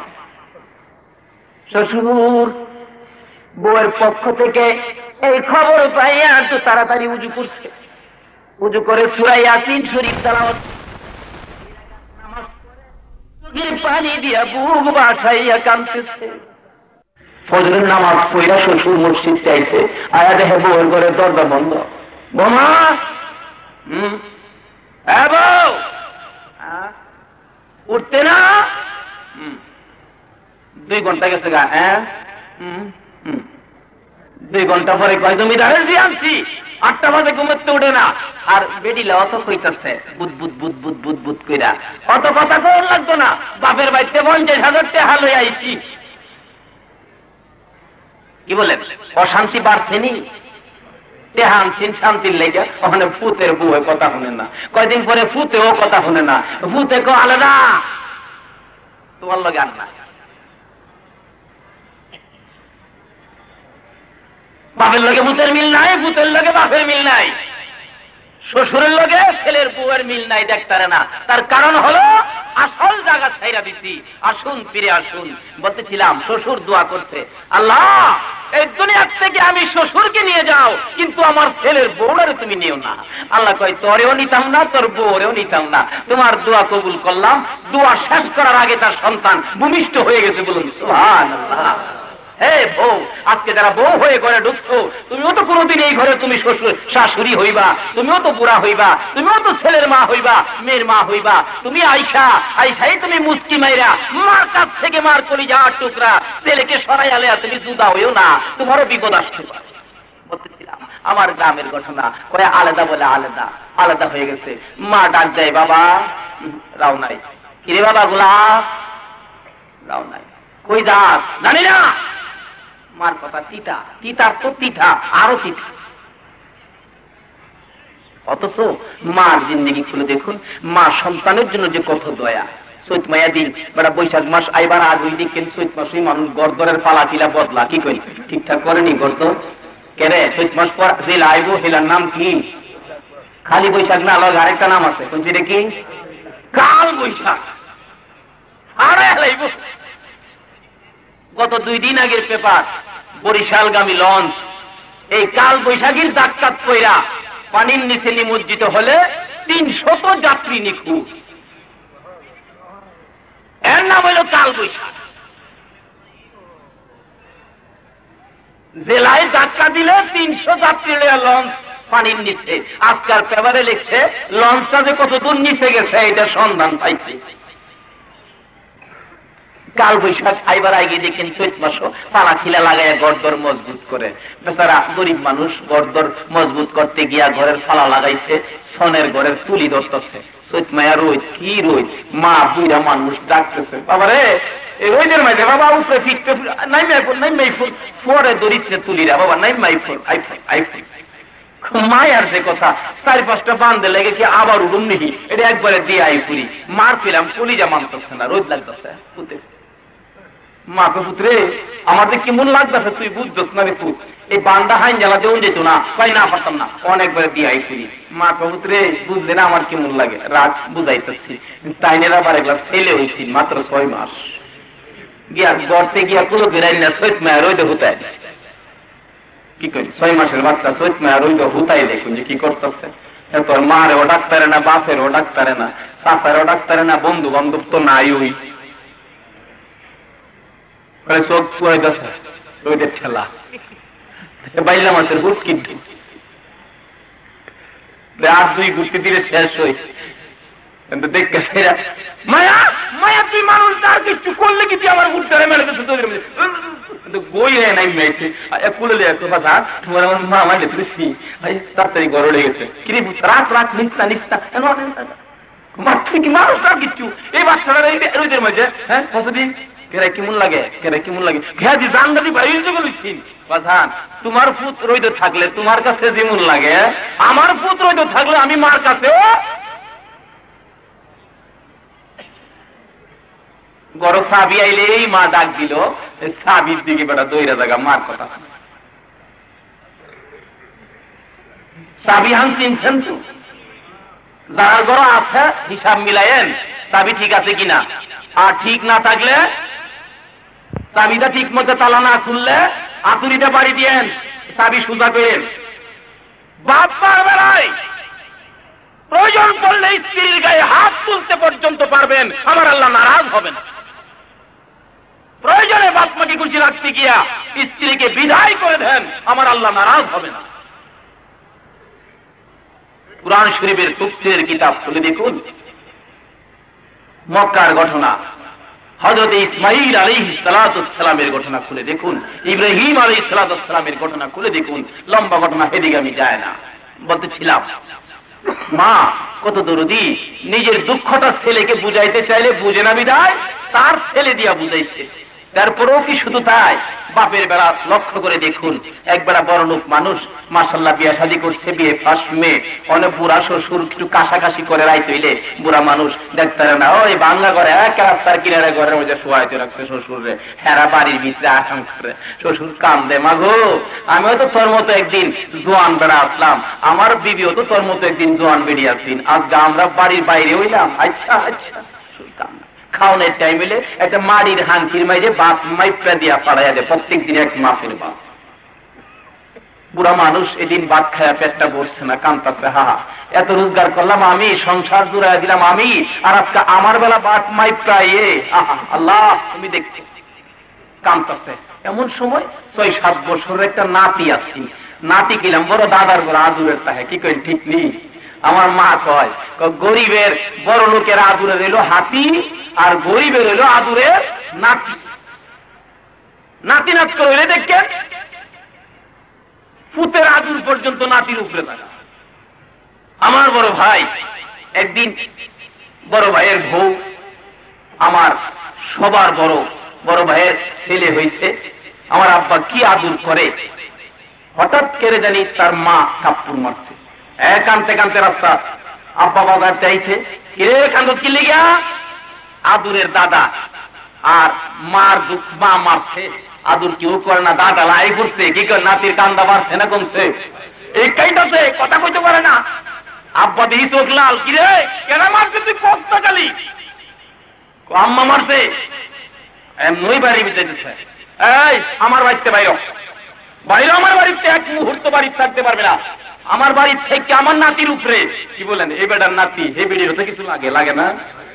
শ্বশুর বউয়ের পক্ষ থেকে এই খবর পাইয়া তো তাড়াতাড়ি উজু করছে, উজু করে সূরা ইয়াসিন শরীফ তেলাওয়াত, চোখের পানি দিয়া বুক বাসাইয়া কাঁদতেছে। ফজরের নামাজ পড়িয়া শ্বশুর মসজিদ চাইছে, আয়া দেখে বউয়ের ঘরে দরজা বন্ধ। বোমা হম হ্যাঁ বউ উঠতে না, দুই ঘন্টা গেছে গা। হ্যাঁ দুই ঘন্টা পরে কয় তুমি দাঁড়িয়ে দিয়ে আনছি, আটটা বাজে ঘুমাতে উঠে না, আর বেডিলা অত কইতাছে বুদ বুদ বুদ বুদ বুদ বুদ কইরা, অত কথা কই লাগতো না, বাপের বাড়িতে পঞ্চাশ হাজার টাকা লই আইছি। কি বলেন? অশান্তি বাড়ছেনি, টেহা আনছেন শান্তির লেগে, ওখানে ফুতের বউয়ে কথা শুনে না, কয়দিন পরে ফুতেও কথা শুনে না, ফুতে কো আলাদা তোমার লগে আর না। বাপের লগে ভূতের মিল নাই, ভূতের লগে বাপের মিল নাই, শ্বশুরের লগে ছেলের বউয়ের মিল নাই, দেখতারে না। তার কারণ হলো আসল জায়গা ছাইরা দিছি। আসুন ফিরে আসুন, বলতেছিলাম শ্বশুর দোয়া করছে, আল্লাহ এই দুনিয়ার থেকে আমি শ্বশুরকে নিয়ে যাও, কিন্তু আমার ছেলের বউরারে তুমি নিও না। আল্লাহ কয় তোরেও নিতাম না, তোর বউরেও নিতাম না, তোমার দোয়া কবুল করলাম। দোয়া শেষ করার আগে তার সন্তান ভূমিষ্ঠ হয়ে গেছে। বলুন সুবহানাল্লাহ। হে বউ, আজকে যারা বউ হয়ে ঘরে ঢুকছো, তুমিও তো কোনোদিন এই ঘরে তুমি শ্বশুর শাশুড়ি হইবা, তুমিও তো বুড়া হইবা, তুমিও তো ছেলের মা হইবা, মেয়ের মা হইবা। তুমি আইসা আইসাই তুমি মুস্কি মাইরা মার কাছ থেকে মার করি যাওয়ার টুকরা ছেলেকে সরাই আলে তুমি জুদা হইও না, তোমারও বিপদ আসতে পারে। বলতেছিলাম আমার গ্রামের ঘটনা, করে আলাদা বলে আলাদা আলাদা হয়ে গেছে। মা ডাক দেয়, বাবা রাও নাই। কিরে বাবা গোলাপ, রাও নাই, কই যাস? জানি না। মার কথা তিতা, তিতার তো তিতা, আরো তিতা। অথচ মার জিন্দেগি খুলে দেখুন, মা সন্তানের জন্য যে কত দয়া। চৈত মায়া দিন বেড়া বৈশাখ মাস আইবার আগুই দেখেন, চৈত মাসে মানুষ গরদরের পালা কিলা বদলা কি করি, ঠিকঠাক করেনি গরদর কেরে। চৈত মাস পর জেল আইব, হেলার নাম কি? খালি বৈশাখ না, আলাদা আরেকটা নাম আছে, কোন সেটা কি? কাল বৈশাখ। আরে হেলাইব। গত দুই দিন আগের পেপার, বরিশালগামী লঞ্চ এই কাল বৈশাখীর ডাক্তার কইরা পানির নিচে নিমজ্জিত হলে তিনশত যাত্রী নিখোঁজ। এর নাম হইল কাল বৈশাখ। জেলায় ধাক্কা দিলে তিনশো যাত্রী লঞ্চ পানির নিচে। আজকাল পেপারে লিখছে লঞ্চটা যে কত দূর নিচে গেছে এটা সন্ধান পাইছে। কাল বৈশাখ আইবার আগে দেখেন চৈত মাস পালা খিলা লাগাইয়া গড়দর মজবুত করে। বেচারা গরিব মানুষ গড়দর মজবুত করতে গিয়া ঘরের ফালা লাগাইছে, সনের ঘরের তুলি ধরতেছে। চৈত মায়া রোদ, কি রোদ, মা বুড়া মানুষ ডাকতেছে, বাবা রে এই রোদের মাঝে বাবা উপরে ফিটতে নাইমাই নাইমাই পরে দরিদ্রে তুলিরা, বাবা নাইমাই ফোর আইফোন আইফোন। মায়ার যে কথা, চারি পাঁচটা বান্ধে লেগে কি আবার উড়ুম নিহি, এটা একবারে দিয়ে আই পুরি। মার পেলাম কলিজা মানতেছে না, রোদ লাগতেছে। মাকে পুত্রে আমাদের কি মন লাগতেছে, তুই বুঝছস না রে পুত, এই বান্দা হাইন জ্বালা দেউন যেত না, তাই না পারতাম না, অনেকবারে দিয়ে আই পুরি। মা পুত্রে বুঝলে না আমার কি মন লাগে, রাত বুঝাইতেছি। তাইনের আবার এগুলা ছেলে হয়েছি মাত্র ছয় মাস, গিয়া গড়তে গিয়া কুলো বেড়াই না সৈত মায়া রইদে হুতাই কি করি। ছয় মাসের বাচ্চা সৈত মায়া রইদে হুতাই দেখুন যে কি করতেছে। তোর মারেও ডাক্তারে না, বাপেরও ডাক্তারে না, চাচারও ডাক্তারে না, বন্ধু বান্ধব তো নাই। ওই চোখ পুরাইতেছে রইদের ঠেলা, বাইলা মাছের গুটকি আর দুই গুটকি দিলে শেষ হই। কিন্তু দেখতে সেরা মায়া মায়া তুই মানুষ তার কিছু করলে কি তুই আমার উঠতে মেরে কিন্তু বই নাই মেয়েছে কুলে কথা তোমার আমার মা আমার দেখছি ভাই তাড়াতাড়ি গড় লেগেছে। কিরে রাত রাত নিস্তা নিস্তা মাত্র কি মানুষ তার কিছু। এই বাচ্চারা রোদের মাঝে হ্যাঁ কতদিন কেরা কেমন লাগে, কেরা কেমন লাগে খেয়াদি জানদারি বাইরে বলেছি বাধান। তোমার পুত রইদ থাকলে তোমার কাছে যেমন লাগে, আমার পুত রইদ থাকলে আমি মার কাছে গড় সাবি আইলেই মা ডাক দিল, সাবির দিকে বেটা দইরা জায়গা মার কথা। সাবি হান চিনছেন তো, যার গড় আছে হিসাব মিলায়েন সাবি ঠিক আছে কিনা। আর ঠিক না থাকলে চাবিটা ঠিক মতো তালা না খুললে আতুরিটা বাড়ি দিয়েন, চাবি সোজা করেন। বাপ মার বেলায় প্রয়োজন পড়লে স্ত্রীর গায়ে হাত তুলতে পর্যন্ত পারবেন, আমার আল্লাহ নারাজ হবেন। প্রয়োজনে বাপ মাকে খুশি রাখতে গিয়া স্ত্রীকে বিদায় করে দেন, আমার আল্লাহ নারাজ হবে না। কুরআন শরীফের তাফসীরের কিতাব খুলে দেখুন, মক্কার ঘটনা, হযরত ইসমাঈল আলাইহিস সালাতু ওয়াস সালামের ঘটনা খুলে দেখুন, ইব্রাহিম আলাইহিস সালাতু ওয়াস সালামের ঘটনা খুলে দেখুন। লম্বা ঘটনা, হেদিকে আমি যায় না। বলতেছিলাম মা কত দরদি, নিজের দুঃখটা ছেলেকে বুঝাইতে চাইলে বুঝে না বিদায় তার ছেলে দিয়া বুঝাইছে। তারপরেও কি শুধু তাই, বাপের বেলা লক্ষ্য করে দেখুন, একবেলা বড় লোক মানুষ মাশাআল্লাহ বিয়ে শাদী করছে, বিয়ে ফার্স্ট মেয়ে, অনেক বুড়া শ্বশুর একটু কাশাকাশি করে রাইত হইলে বুড়া মানুষ দেখতে না, ওই বাংলা ঘরে এক রাস্তার কিনারে ঘরের মধ্যে শোয়াইতে রাখছে শ্বশুরে, হেরা বাড়ির ভিতরে আসাম করে শ্বশুর কান্দে, মাগো আমিও তো তোর মতো একদিন জোয়ান বেড়া আসলাম, আমার বিবিও তো তোর মতো একদিন জোয়ান বেরিয়ে আসছিন, আজকে আমরা বাড়ির বাইরে হইলাম। আচ্ছা আচ্ছা খাওয়ানোর টাইম হইলে একটা মাড়ির হাঙ্কির মাইরে বাপ মাইপা দিয়া পাড়াইয়া দেয় প্রত্যেক দিন এক মাসের বাপ। বুড়া মানুষ এদিন ভাত খায়া পেটটা ভরছে না, কান্তাছে, হা হা এত রোজগার করলাম আমি, সংসার জুড়াই দিলাম আমি, আর আজকে আমার বেলা বাট মাইপটা ইয়ে, আল্লাহ তুমি দেখছি, কান্তাছে। এমন সময় ছয় সাত বছরের একটা নাতি আসছি, নাতি কিলাম বড় দাদার বড় আদুরের তাহে, কি কই ঠিক নেই। আমার মা কয় গরিবের বড় লোকের আদুরের এলো হাতি, আর গরিবের এলো আদুরের নাতি। নাতি নাচ করে দেখেন পুতের আদুর পর্যন্ত নাতির উপরে থাকা। আমার বড় ভাই একদিন, বড় ভাইয়ের বউ, আমার সবার বড় বড় ভাইয়ের ছেলে হয়েছে, আমার আব্বা কি আদুর করে, হঠাৎ করে জানি তার মা থাপ্পড় মারছে। এক কানতে কানতে রাস্তা আব্বা বাজার চাইছে, কিরে কান্দ কি লিগা, আদুরের দাদা আর মার দুঃখ, মা মারছে, আদুর কেউ করে না, দাদা লাই করছে, কি করে নাতির কান্দা মারছে না কমছে, এই কাইটাছে কথা কইতে পারে না। আব্বা দিহি চোখ লাল, কিরে কেন মারছে তুই, কতটা গালি, আম্মা মারছে, এমনই বাড়ি বিচাইতেছে, এই আমার বাড়িতে বাইর বাইরে, আমার বাড়িতে এক মুহূর্ত বাড়ি থাকতে পারবে না, আমার বাড়ির থেকে আমার নাতির উপরে। কি বলেন, এই বেটার নাতি এই বেড়ির হতে কিছু লাগে লাগে না,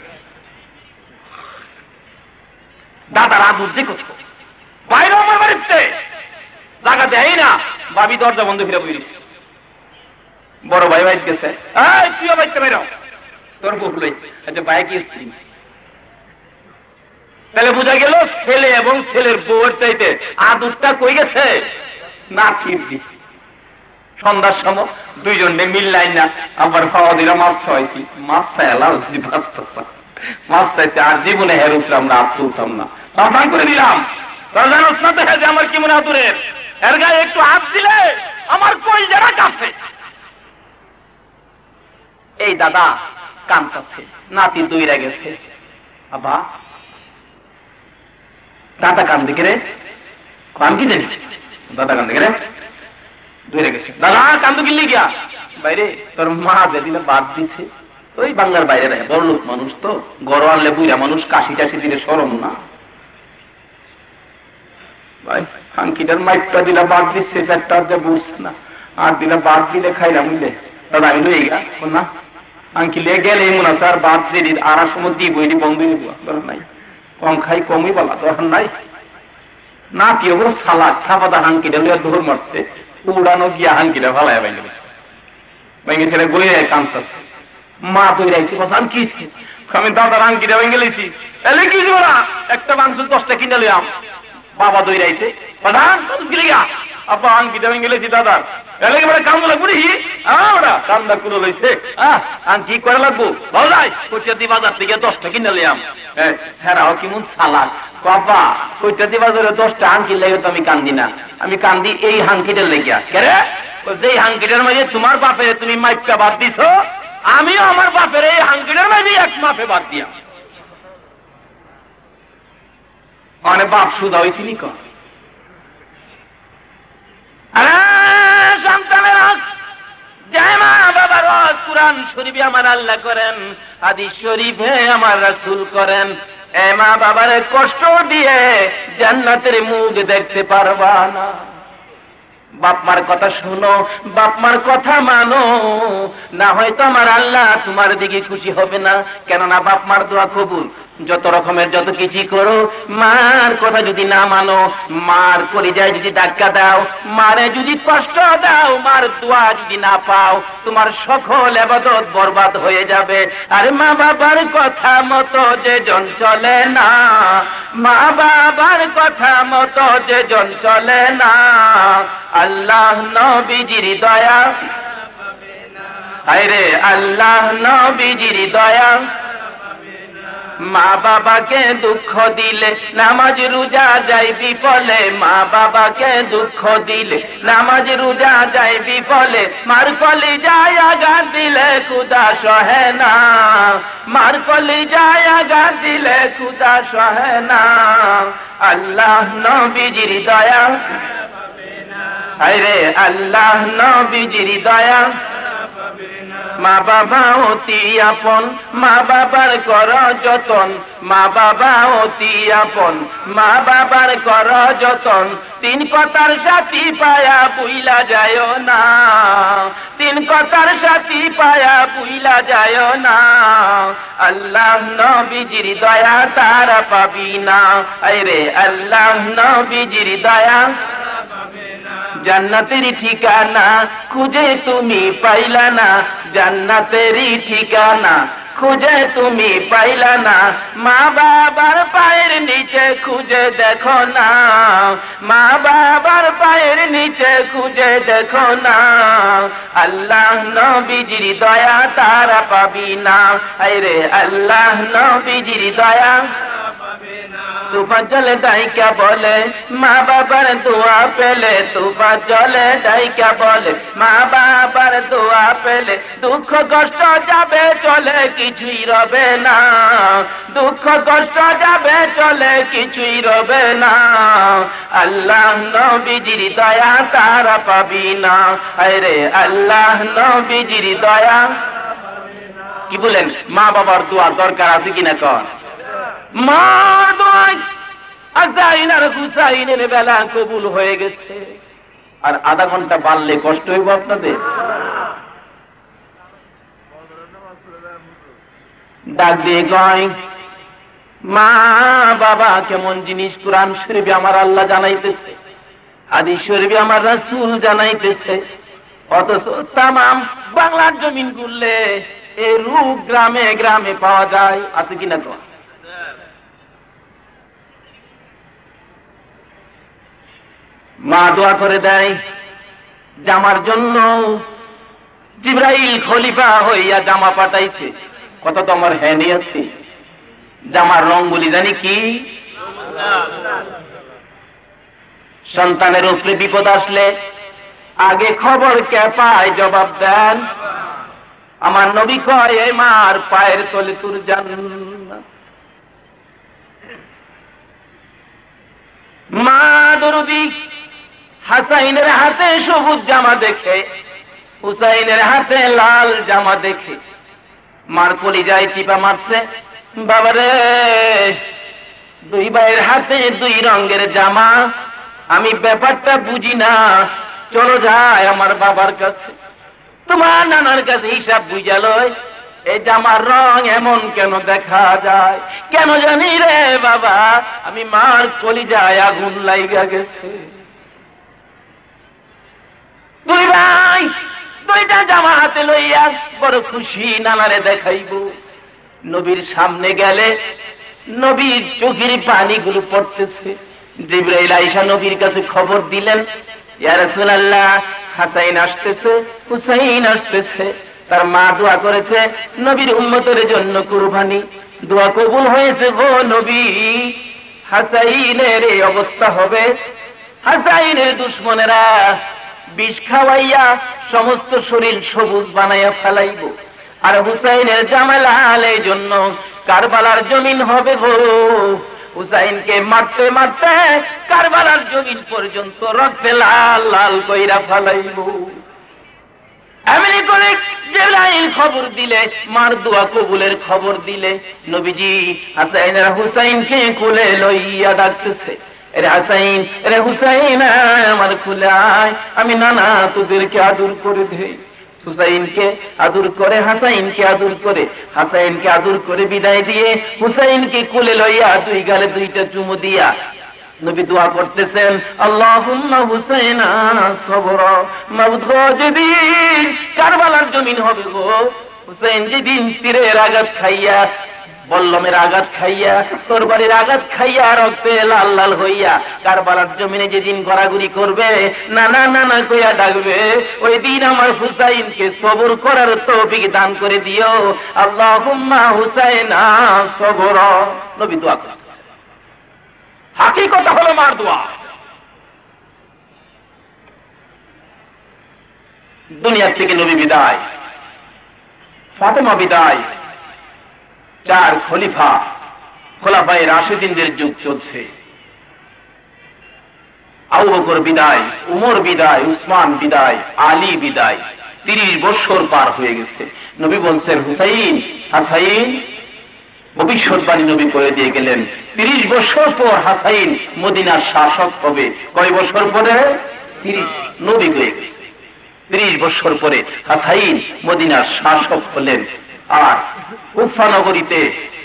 দাদার আদুর যে কত বাইরে, আমার বাড়িতে জায়গা দেয় না, ভাবি দরজা বন্ধ ফিরে বইরিস, বড় ভাই বাইর গেছে, এই তুইও বাইতে বাইর, তোর বউ লই, আচ্ছা ভাই কি স্ত্রী, তাহলে বোঝা গেল ছেলে এবং ছেলের বউয়ের চাইতে আদুরটা কই গেছে নাতির দিক। সন্ধ্যার সময় দুইজনে মিললাই না, আবার খাওয়া দিলাম, মাছ খাওয়াইছি, মাছ চাইলাম, মাছ চাইছে, আর জীবনে হের উঠলাম না, আর তুলতাম না, সাবধান করে দিলাম। তোরা জানোস না তো যে আমার কি মনে আদুরের, এর গায়ে একটু হাত দিলে আমার কই যারা কাছে। এই দাদা কাঁদতেছে, নাতি দইরা গেছে, আবা দাদা কান্দে কে রে, কান কি জানি, দাদা কান্দে কে রে, দইরা গেছে, দাদা কান্দু কিনলে গিয়া, বাইরে তোর মা যেদিনে বাদ দিছে, ওই বাংলার বাইরে রাখে, বড় লোক মানুষ তো, গড় আনলে বুড়া মানুষ, কাশি টাশি দিলে সরম না, ভাই হাঙ্কিটার মাইকটা দিলা বাদ দিচ্ছে, পেটটা যে বুঝছে না, আর দিলা বাদ দিলে খাইলাম বুঝলে, দাদা আমি লই গা না, আঙ্কি লে গেলে এমন আছে, আর বাদ দিয়ে দিন আর সময় দিব, এটি বন্ধ হয়ে দিব, দরকার নাই, কম খাই কমই বলা দরকার নাই। না কি ওগুলো সালাদ খাবাদা হাঙ্কিটা লইয়া দৌড় মারছে, উড়ানো গিয়া হাঙ্কিটা ভালাই বাইলে ভেঙে ছেলে গলে কাঁদতেছে, মা তৈরি আইছি, আমি কি আমি দাদার হাঙ্কিটা ভেঙে গেলেছি, এলে কি না একটা মাংস দশটা কিনে লইয়াম, বাবা দৌড়ে আইছে, আব্বা আঙ্কিটা ভেঙে গেলেছি দাদার, এলে কান্দা করি ওরা কান্দা করে লইছে, আহ কি করে লাগবো ভাই কৈচাতি বাজার থেকে দশটা কিনে লিয়াম, হ্যাঁ কেমন সালাদ, বাবা কৈচাতি বাজারে দশটা হাঙ্কি লেগে তো আমি কান্দি না, আমি কান্দি এই হাঙ্কিটার লেগিয়া, কেরে যেই হাঙ্কিটার মাঝে তোমার বাপে তুমি মাইকটা বাদ দিছ, আমিও আমার বাপের এই হাঙ্কিটার মাঝে এক মাপে বাদ দিয়া, মানে বাপ সুদা হয়েছি নি কন সন্তানের জয় মা বাবার কুরআন শরীফে আমার আল্লাহ করেন, হাদিস শরীফে আমার রাসূল করেন, এ মা বাবার কষ্ট দিয়ে জান্নাতের মুখ দেখতে পারবা না। বাপ মার কথা শুনো, বাপ মার কথা মানো, না হয়তো আমার আল্লাহ তোমার দিকে খুশি হবে না, কেননা বাপ মার দোয়া কবুল। যত রকমের যত কিছু করো, মার কথা যদি না মানো, মার কলিজায় যদি ধাক্কা দাও, মারে যদি কষ্ট দাও, মার দোয়া যদি না পাও, তোমার সকল ইবাদত বরবাদ হয়ে যাবে। আর মা বাবার কথা মতো যে জন চলে না, মা বাবার কথা মতো যে জন চলে না, আল্লাহ নবীজির দয়া, হায়রে আল্লাহ নবীজির দয়া, মা বাবাকে দুঃখ দিলে নামাজ রোজা যায় বিফলে, মা বাবাকে দুঃখ দিলে নামাজ রোজা যায় বিফলে, মার কলিজায় আঘাত দিলে খুদা সহে না, মার কলিজায় আঘাত দিলে খুদা সহে না, আল্লাহ নবীজির দয়া, হায়রে আল্লাহ নবীজির দয়া, মা বাবা অতি আপন, মা বাবার কর যতন, মা বাবা অতি আপন, মা বাবার কর যতন। তিন কথার সাথী পায়া পুইলা যায় না, তিন কথার সাথী পায়া পুইলা যায় না। আল্লাহ নবীজির দয়া তারা পাবি না, আরে আল্লাহ নবীজির দয়া। জান্নাতেরই ঠিকানা খুঁজে তুমি পাইলা না, জান্নাতেরই ঠিকানা খুঁজে তুমি পাইলা না। মা বাবার পায়ের নিচে খুঁজে দেখো না, মা বাবার পায়ের নিচে খুঁজে দেখো না। আল্লাহ নবীজির দয়া তারা পাবি না, আরে আল্লাহ নবীজির দয়া। তুফান জলে ডাইকা বলে মা বাবার দোয়া পেলে, তুফান জলে ডাইকা বলে মা বাবার দোয়া পেলে। দুঃখ কষ্ট যাবে চলে কিছুই রবে না, দুঃখ কষ্ট যাবে চলে কিছুই রবে না। আল্লাহ নবীজির দয়া তারা পাবি না, আরে আল্লাহ নবীজির দয়া। কি বলেন, মা বাবার দোয়া দরকার আছে কিনা কর? মা দোয়ায় আজাইন আর হুসাইনের বেলা কবুল হয়ে গেছে। আর আধা ঘন্টা বাড়লে কষ্ট হইব আপনাদের? ডাক দিয়ে কয় মা বাবা কেমন জিনিস কোরআন শরীফে আমার আল্লাহ জানাইতেছে, হাদিস শরীফে আমার রাসূল জানাইতেছে। অথচ তামাম বাংলার জমিন ঘুরলে এই রূপ গ্রামে গ্রামে পাওয়া যায়, আছে কিনা কয়? মা দোয়া করে দেয় জামার জন্য। জিবরাইল খলিফা হইয়া জামা পাঠাইছে। কত তো আমার হ্যানি আছে, জামার রং বলি জানি কি? সন্তানের উপরে বিপদ আসলে আগে খবর কে পায়, জবাব দেন আমার নবী কয় এ মার পায়ের তলে তোর জান্নাত। মা দরদি হাসাইনের হাতে সবুজ জামা দেখে, হুসাইনের হাতে লাল জামা দেখে মার কলিজায় চিপা মারছে। বাবারে, দুই ভাইয়ের হাতে দুই রঙের জামা, আমি ব্যাপারটা বুঝি না, চলো যায় আমার বাবার কাছে, তোমার নানার কাছে হিসাব বুঝালো। এই জামার রং এমন কেন দেখা যায়? কেন জানি রে বাবা, আমি মার কলিজায় আগুন লাইগা গেছে। দুই ভাই দুইটা জামা হাতে লইয়া বড় খুশি, নানারে দেখাইব। নবীর সামনে গেলে নবীর চোখের পানিগুলো পড়তেছে। জিবরাইল আয়েশা নবীর কাছে খবর দিলেন, ইয়া রাসূলুল্লাহ, হাসাইন আসতেছে, হুসাইন আসতেছে। তার মা দোয়া করেছে নবীর উম্মতের জন্য কুরবানি, দোয়া কবুল হয়েছে গো নবী। হাসাইনের এই অবস্থা হবে, হাসাইনের দুশমনেরা বিষ খাওয়াইয়া সমস্ত শরীর সবুজ বানাইয়া ফেলাইব। আর হুসাইনের জামালাল এই জন্য কারবালার জমিন হবে গো। হুসাইনকে মারতে মারতে কারবালার জমিন পর্যন্ত রক্তে লাল লাল কইরা ফেলাইব। এমনি করে জিবরাইল খবর দিলে, মার দোয়া কবুলের খবর দিলে, নবীজি হাসাইন আর হুসাইনকে কোলে লইয়া ডাকতেছে, রে হাসাইন রে হুসাইন আমার কোলে আয়, আমি নানা তোদেরকে আদর করে দেই। হুসাইনকে আদর করে, হাসাইনকে আদর করে, হাসাইনকে আদর করে বিদায় দিয়ে হুসাইনকে কোলে লইয়া দুই গালে দুইটা চুমু দিয়া নবী দোয়া করতেছেন, আল্লাহুম্মা হুসাইনা সবরা। মাবুদ গো, যেদিন কারবালার জমিন হবে গো, হুসাইন যেদিন তীরের আঘাত খাইয়া, বল্লমের আঘাত খাইয়া, তরবারির আঘাত খাইয়া রক্তে লাল লাল হইয়া কারবালার জমিনে যেদিন ঘোরাঘুরি করবে, নানা নানা কইয়া ডাকবে, ওই দিন আমার হুসাইনকে সবর করার তৌফিক দান করে দিও। আল্লাহুম্মা হুসাইনা সবরা। নবী দোয়া করেন। হাকিকত হলো মার দোয়া। দুনিয়ার থেকে নবী বিদায়, ফাতেমা বিদায়, চার খলিফা, খোলাফায়ে রাশিদিনদের যুগ চলছে। আবু বকর বিদায়, উমর বিদায়, উসমান বিদায়, আলী বিদায়। তিরিশ বছর পার হয়ে গেছে। নবী বলছেন, হুসাইন, হাসাইন, ভবিষ্যৎবাণী নবী করে দিয়ে গেলেন, তিরিশ বছর পর হাসাইন মদিনার শাসক হবে। কয় বছর পরে? তিরিশ। নবী হয়ে গেছে, তিরিশ বছর পরে হাসাইন মদিনার শাসক হলেন। আর কুফা নগরীতে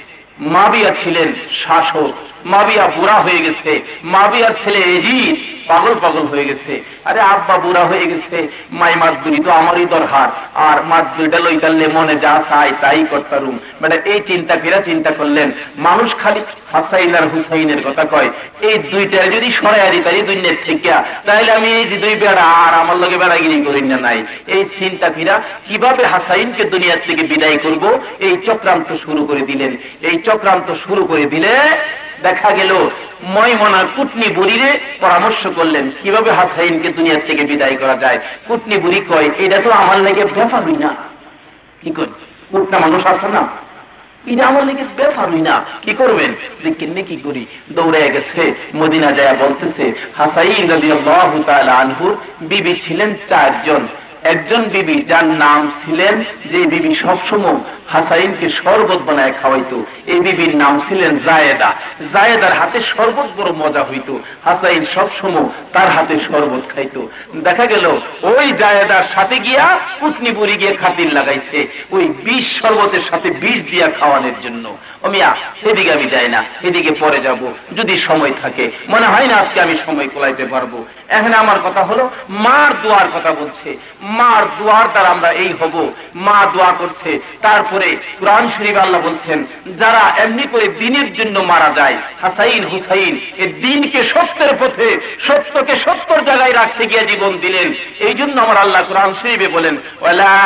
মাবিয়া ছিলেন শাসক। মাবিয়া বুড়া হয়ে গেছে, মাবিয়ার ছেলে এজিদ পাগল পাগল হয়ে গেছে। আরে আব্বা বুড়া হয়ে গেছে, মাই মাদুরি তো আমারই দরকার, আর মাদুরিটা লই তাহলে মনে যা চাই তাই করতারুম। মানে এই চিন্তা ফেরা চিন্তা করলেন, মানুষ খালি হাসাইন আর হুসাইনের কথা কয়, এই দুইটা যদি সরাই দিই তাই দুনিয়ার থেকে, তাহলে আমি এই যে দুই বেড়া আর আমার লগে বেড়াগিরি করি না নাই। এই চিন্তা ফিরা কিভাবে হাসাইনকে দুনিয়ার থেকে বিদায় করব, এই চক্রান্ত শুরু করে দিলেন। এই চক্রান্ত শুরু করে দিলে দেখা গেল ময়মনার কুটনি বুড়িরে পরামর্শ করলেন কিভাবে হাসাইনকে দুনিয়ার থেকে বিদায় করা যায়। কুটনি বুড়ি কয়, এটা তো আমার লেগে ব্যাপারই না। কি করি, কুটনা মানুষ আছে না, এটা আমার লেগে ব্যাপারই না, কি করবেন? যে কেমনে কি করি, দৌড়ে গেছে মদিনা যায়, বলতেছে হাসাইন রাদিয়াল্লাহু তাআলা আনহুর বিবি ছিলেন চারজন। একজন বিবি যার নাম ছিলেন, যে বিবি সবসময় হাসাইনকে শরবত বানায় খাওয়াইতো, এই বিবির নাম ছিলেন জায়েদা। জায়েদার হাতে শরবত বড় মজা হইতো, হাসাইন সবসময় তার হাতে শরবত খাইতো। দেখা গেল ওই জায়েদার সাথে গিয়া কুটনি বুড়ি গিয়ে খাতির লাগাইছে ওই বিষ শরবতের সাথে বিষ দিয়া খাওয়ানোর জন্য। অমিয়া সেদিকে আমি যাই না, এদিকে পরে যাব যদি সময় থাকে। মনে হয় না আজকে আমি সময় কোলাইতে পারবো। এখানে আমার কথা হলো মার দোয়ার কথা বলছে, মার দোয়ার দ্বারা আমরা এই হব। মা দোয়া করছে, তারপরে কুরআন শরীফ আল্লাহ বলছেন যারা এমনি করে দিনের জন্য মারা যায়, হাসাইন হুসাইন এই দিনকে সত্যের পথে, সত্যকে সত্যর জায়গায় রাখতে গিয়ে জীবন দিলেন। এই জন্য আমার আল্লাহ কুরআন শরীফে বলেন, ওয়ালা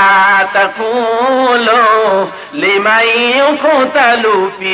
তাকুলু লিমান ইউকতালু ফি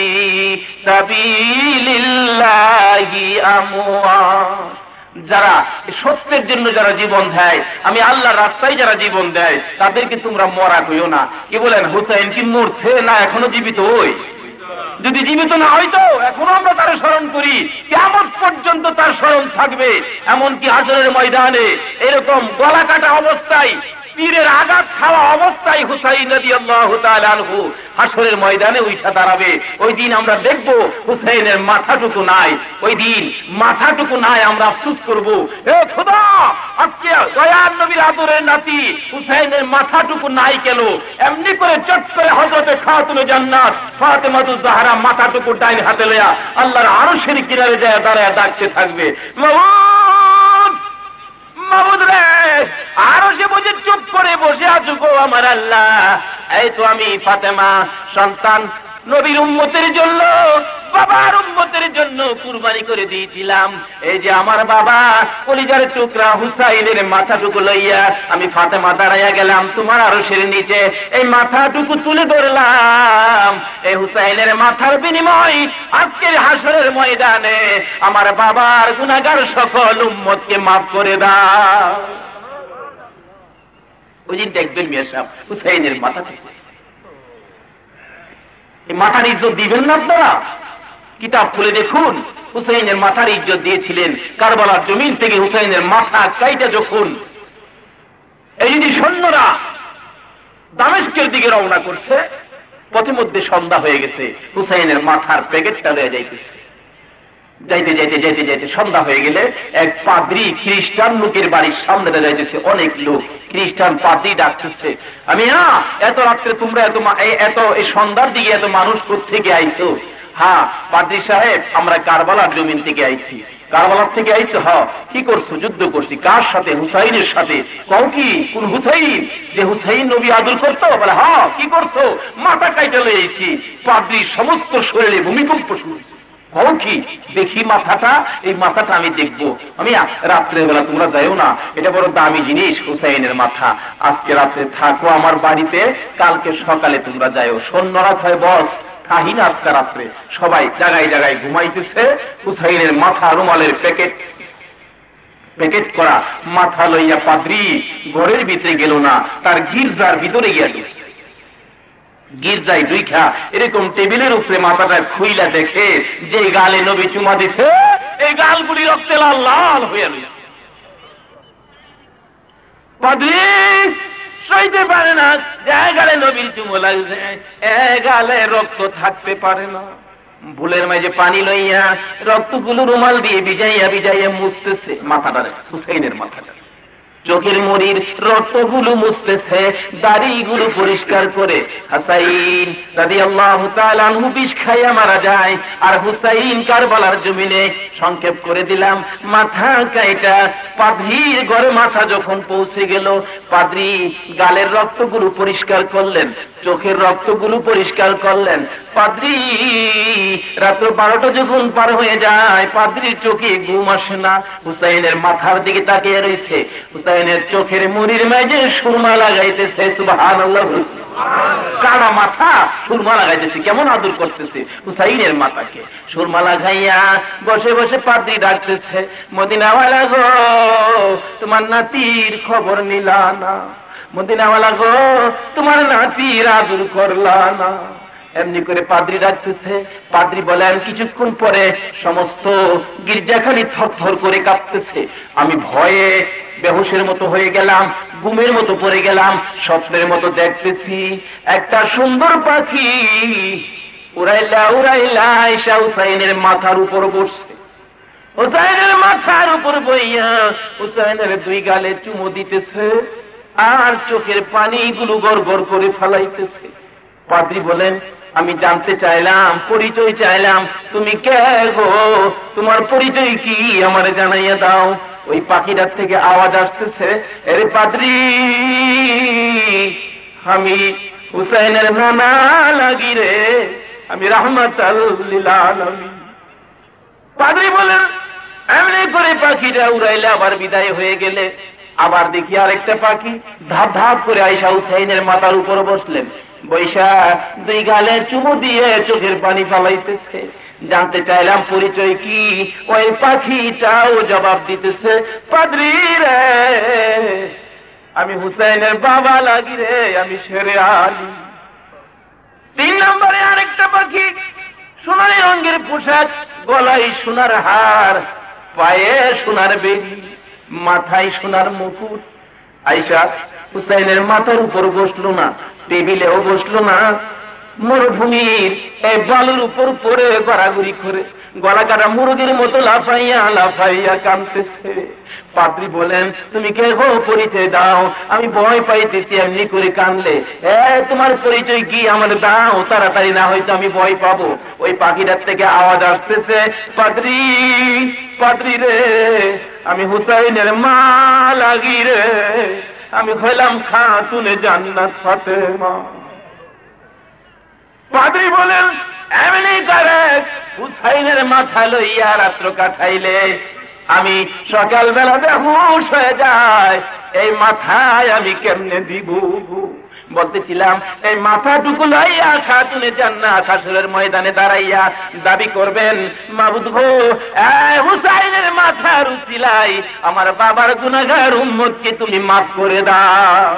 সাবিলিল্লাহি আমওয়াত। যারা সত্যের জন্য যারা জীবন দেয়, আমি আল্লাহর রাস্তায় যারা জীবন দেয়, তাদেরকে তোমরা মরা কইও না। কি বলেন, হুসাইন কি মরছে না এখনো জীবিত? ওই যদি জীবিত না হয়তো এখনো আমরা তার স্মরণ করি, কিয়ামত পর্যন্ত তার স্মরণ থাকবে। এমনকি হাসরের ময়দানে এরকম গলা কাটা অবস্থায়, পীরের আঘাত খাওয়া অবস্থায় হুসাইন রাদিয়াল্লাহু তাআলা আনহু হাসরের ময়দানে উঠা দাঁড়াবে। ওই দিন আমরা দেখব হুসাইনের মাথাটুকু নাই, ওই দিন মাথাটুকু নাই, আমরা আফসোস করব, এ খোদা আজকে দয়ার নবীর আদরের নাতি হুসাইনের মাথাটুকু নাই কেন? এমনি করে চট করে হযরতে খাতুনে জান্নাত ফাতেমাতুজ জাহরা মাথাটুকু ডাইন হাতে লয়া আল্লাহর আরশের কিনারে যায় দাঁড়ায় ডাকতে থাকবে, মাওলানা মাবুদ রে, আরো সে বুঝে চুপ করে বসে আছো গো আমার আল্লাহ। এই তো আমি ফাতেমা সন্তান নবীর উম্মতের জন্য, বাবার উম্মতের জন্য কুরবানি করে দিয়েছিলাম। এই যে আমার বাবা কলিজার টুকরা হুসাইনের মাথাটুকু লইয়া আমি ফাতেমা দাঁড়াইয়া গেলাম তোমার আরশের নিচে, এই মাথাটুকু তুলে ধরলাম। এই হুসাইনের মাথার বিনিময় আজকের হাসরের ময়দানে আমার বাবার গুনাহগার সকল উম্মতকে মাফ করে দাও। ওই দিন দেখবেন মিয়া সাহেব হুসাইনের মাথা থেকে এই মাথার ইজ্জত দিবেন না আপনারা? কিতাব খুলে দেখুন, হুসাইনের মাথার ইজ্জত দিয়েছিলেন। কারবালার জমিন থেকে হুসাইনের মাথা চাইটা যখন এই যদি সৈন্যরা দামেস্কের দিকে রওনা করছে, পথে মধ্যে সন্ধ্যা হয়ে গেছে, হুসাইনের মাথার প্যাকেটটা লয়ে যাইতেছে। যাইতে যাইতে যাইতে যাইতে সন্ধ্যা হয়ে গেলে এক পাদ্রী খ্রিস্টান লোকের বাড়ির সামনে যাইতেছে, অনেক লোক, খ্রিস্টান পাদ্রী ডাকতেছে, আমি না এত রাত্রে তোমরা এত এত এই সন্ধ্যার দিকে এত মানুষ কোত্থেকে আইছো? হ্যাঁ পাদ্রী সাহেব, আমরা কারবালার জমিন থেকে আইছি। কারবালার থেকে আইছো? হ। কি করছো? যুদ্ধ করছি। কার সাথে? হুসাইনের সাথে। কও কি? কোন হুসাইন? যে হুসাইন নবী আদর করতো? বলে হ্যাঁ। কি করছো? মাথা কাইটা লয়ে আইছি। পাদ্রীর সমস্ত শরীরে ভূমিকম্প শুরু হয়েছে। কও কি? দেখি মাথাটা, এই মাথাটা আমি দেখবো। আমি রাত্রে বেলা তোমরা যাইও না, এটা বড় দামি জিনিস হুসাইনের মাথা। আজকে রাত্রে থাকো আমার বাড়িতে, কালকে সকালে তোমরা যাইও। সৈন্যরা হয় বস কাহিনা আজকে রাত্রে সবাই জায়গায় জায়গায় ঘুমাইতেছে। হুসাইনের মাথা রুমালের প্যাকেট প্যাকেট করা মাথা লইয়া পাদ্রী ঘরের ভিতরে গেল না, তার গির্জার ভিতরে গিয়া ঢুকছে। গির্জায় দুইখা এরকম টেবিলের উপরে মাথাটা খুইলা দেখে যে গালে নবী চুমা দিছে, এই গালগুলি রক্তে লাল লাল হইয়া রয়েছে। পাদ্রী সইতে পারে না, গালে নবীর চুমো লাগছে, গালে রক্ত থাকতে পারে না। ভুলের মাঝে পানি লইয়া রক্তগুলো রুমাল দিয়ে ভিজাইয়া ভিজাইয়া মুছতেছে মাথাটা, হুসাইনের মাথাটা, চোখের মরির রক্তগুলো মুছতেছে, দাড়িগুলো পরিষ্কার করে। হুসাইন রাদিয়াল্লাহু তাআলা আনহু বিষ খাইয়া মারা যায়, আর হুসাইন কারবালার জমিনে, সংক্ষেপ করে দিলাম, মাথা কাইটা পাদ্রীর ঘরে মাথা যখন পৌঁছে গেল, পাদ্রী গালের রক্তগুলো পরিষ্কার করলেন, চোখের রক্তগুলো পরিষ্কার করলেন। পাদ্রী রাত বারোটা যখন পার হয়ে যায়, পাদ্রীর চোখে ঘুম আসে না, হুসাইনের মাথার দিকে তাকিয়ে রয়েছে। হুসাইনের চোখের মুড়ির মাঝে সুরমা লাগাইতেছে, সুবহানাল্লাহ, কাটা মাথা সুরমা লাগাইতেছে, কেমন আদর করতেছে হুসাইনের মাথাকে। সুরমা লাগাইয়া বসে বসে পাদ্রী ডাকতেছে, মদিনাওয়ালা গো, তোমার নাতির খবর নিলা না, মদিনাওয়ালা গো, তোমার নাতির আদর করলা না। এমনি করে পাদ্রী ডাকতেছে। পাদ্রী বলেন, কিছুক্ষণ পরে সমস্ত গির্জাখানি থরথর করে কাঁপতেছে। আমি ভয়ে বেহুশের মতো হয়ে গেলাম, ঘুমের মতো পড়ে গেলাম, স্বপ্নের মতো দেখতেছি একটা সুন্দর পাখি উড়াইলা উড়াইলা আয়েশা হুসাইনের মাথার উপর বসছে। হুসাইনের মাথার উপর বইয়া হুসাইনের দুই গালে চুমো দিতেছে, আর চোখের পানিগুলো গড় গড় করে ফালাইতেছে। পাদ্রী বলেন, আমি জানতে চাইলাম, পরিচয় চাইলাম, তুমি কে গো, তোমার পরিচয় কি, আমারে জানাইয়া দাও। ওই পাখিটার থেকে আওয়াজ আসতেছে, এরে পাদ্রী, আমি হুসাইনের নানা লাগি রে, আমি রাহমাতুল লিল আলামিন। পাদ্রী বলেন, এমনি করে পাখিটা উড়াইলে আবার বিদায় হয়ে গেলে, আবার দেখি আরেকটা পাখি ধাপ ধাপ করে আয়েশা হুসাইনের মাথার উপর বসলেন, বৈশা দুই গালে চুমু দিয়ে চোখের পানি ফালাইতেছে। জানতে চাইলাম পরিচয় কি, ওই পাখিটাও জবাব দিতেছে, পাদ্রী রে, আমি হুসাইনের বাবা লাগি রে, আমি শেরে আলী। তিন নম্বরে আরেকটা পাখি, সোনার রঙের পোশাক, গলায় সোনার হার, পায়ে সোনার বেড়ি, মাথায় সোনার মুকুট। আয়েশা হুসাইনের মাথার উপর বসলো না, টেবিলেও বসলো না, মরুভূমির এই বালুর উপর পড়ে গড়াগড়ি করে গলা কাটা মুরগির মতো লাফাইয়া লাফাইয়া কাঁদতেছে। পাদ্রী বলেন, তুমি কে গো, পরিচয় দাও, আমি ভয় পাইতেছি এমনি করে কানলে। এ তোমার পরিচয় কি, আমার দাও তাড়াতাড়ি, না হয়তো আমি ভয় পাবো। ওই পাখিটার থেকে আওয়াজ আসতেছে, পাদ্রী, পাদ্রী রে, আমি হুসাইনের মা লাগি রে, আমি হইলাম খাতুনে জান্নাত ফাতেমা। পাদ্রী বলেন, এমনি করে হুসাইনের মাথা লইয়া রাত্র কাটাইলে আমি সকালবেলা বেহুশ হয়ে যায়, এই মাথায় আমি কেমনে দিব। বলতেছিলাম, এই মাথাটুকু লইয়া খাতুনে জান্নাত হাসরের ময়দানে দাঁড়াইয়া দাবি করবেন, মাবুদ গো, হুসাইনের মাথার উসিলাই আমার বাবার গুনাহগার উম্মতকে তুমি মাফ করে দাও।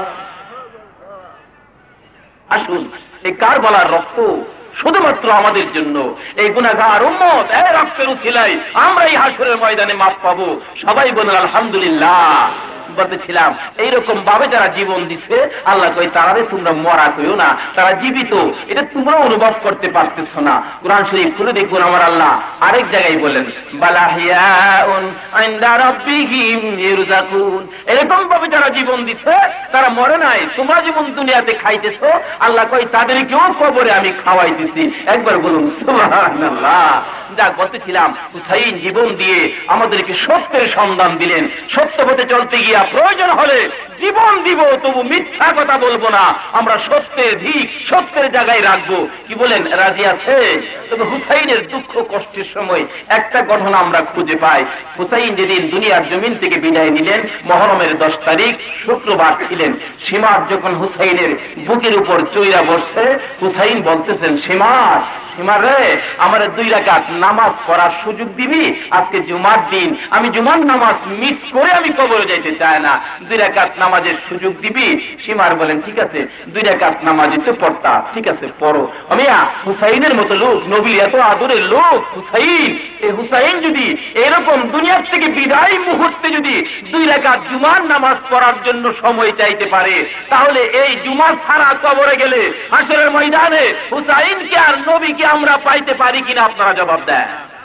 আসুন, এই কারবালার রক্ত শুধুমাত্র আমাদের জন্য, এই গুনাহগার উম্মত এই রক্তের উসিলাই আমরা এই হাসরের ময়দানে মাফ পাবো। সবাই বলেন আলহামদুলিল্লাহ। বলতেছিলাম, এইরকম ভাবে যারা জীবন দিচ্ছে, আল্লাহ কই তারারে তোমরা মরা কইও না, তারা জীবিত, এটা তোমরা অনুভব করতে পারতেছ না। কোরআন শরীফ খুলে দেখুন, আমার আল্লাহ আরেক জায়গায় বলেন, বালাহিয়াউন ইনদা রাব্বিহিম ইরযাকুন। এরকম ভাবে যারা জীবন দিচ্ছে তারা মরে নাই, তোমরা জীবন দুনিয়াতে খাইতেছো, আল্লাহ কই তাদেরকেও কবরে আমি খাওয়াইতেছি। একবার বলুন সুবহানাল্লাহ। যা বলতেছিলাম, হুসাইন জীবন দিয়ে আমাদেরকে সত্যের সন্ধান দিলেন। সত্য পথে চলতে গিয়া প্রয়োজন হলে জীবন দিব, তবু মিথ্যা কথা বলবো না, আমরা সত্যের দিক সত্যের জায়গায় রাখবো। কি বলেন, রাজি আছে? তবে হুসাইনের দুঃখ কষ্টের সময় একটা ঘটনা আমরা খুঁজে পাই। হুসাইন যেদিন দুনিয়ার জমিন থেকে বিদায় নিলেন, মহরমের দশ তারিখ শুক্রবার ছিলেন। সীমার যখন হুসাইনের বুকের উপর চইরা বসছে, হুসাইন বলতেছেন, সীমার সীমার রে, আমার দুই রাকাত নামাজ পড়ার সুযোগ দিবি, আজকে জুমার দিন, আমি জুমার নামাজ মিস করে আমি কবরে যাইতে চাই না, দুই রাকাত নামাজের সুযোগ দিবি। সীমার বলেন, ঠিক আছে, দুই রাকাত নামাজই তো পড়তা, ঠিক আছে পড়ো। আমিয়া হুসাইনের মতো লোক, নবীর এত আদরের লোক হুসাইন, এই হুসাইন যদি এরকম দুনিয়ার থেকে বিদায় মুহূর্তে যদি দুই রাকাত জুমার নামাজ পড়ার জন্য সময় চাইতে পারে, তাহলে এই জুমার ছাড়া কবরে গেলে হাসরের ময়দানে হুসাইনকে আর নবীকে আমরা পাইতে পারি কিনা আপনারা জবাব দেন।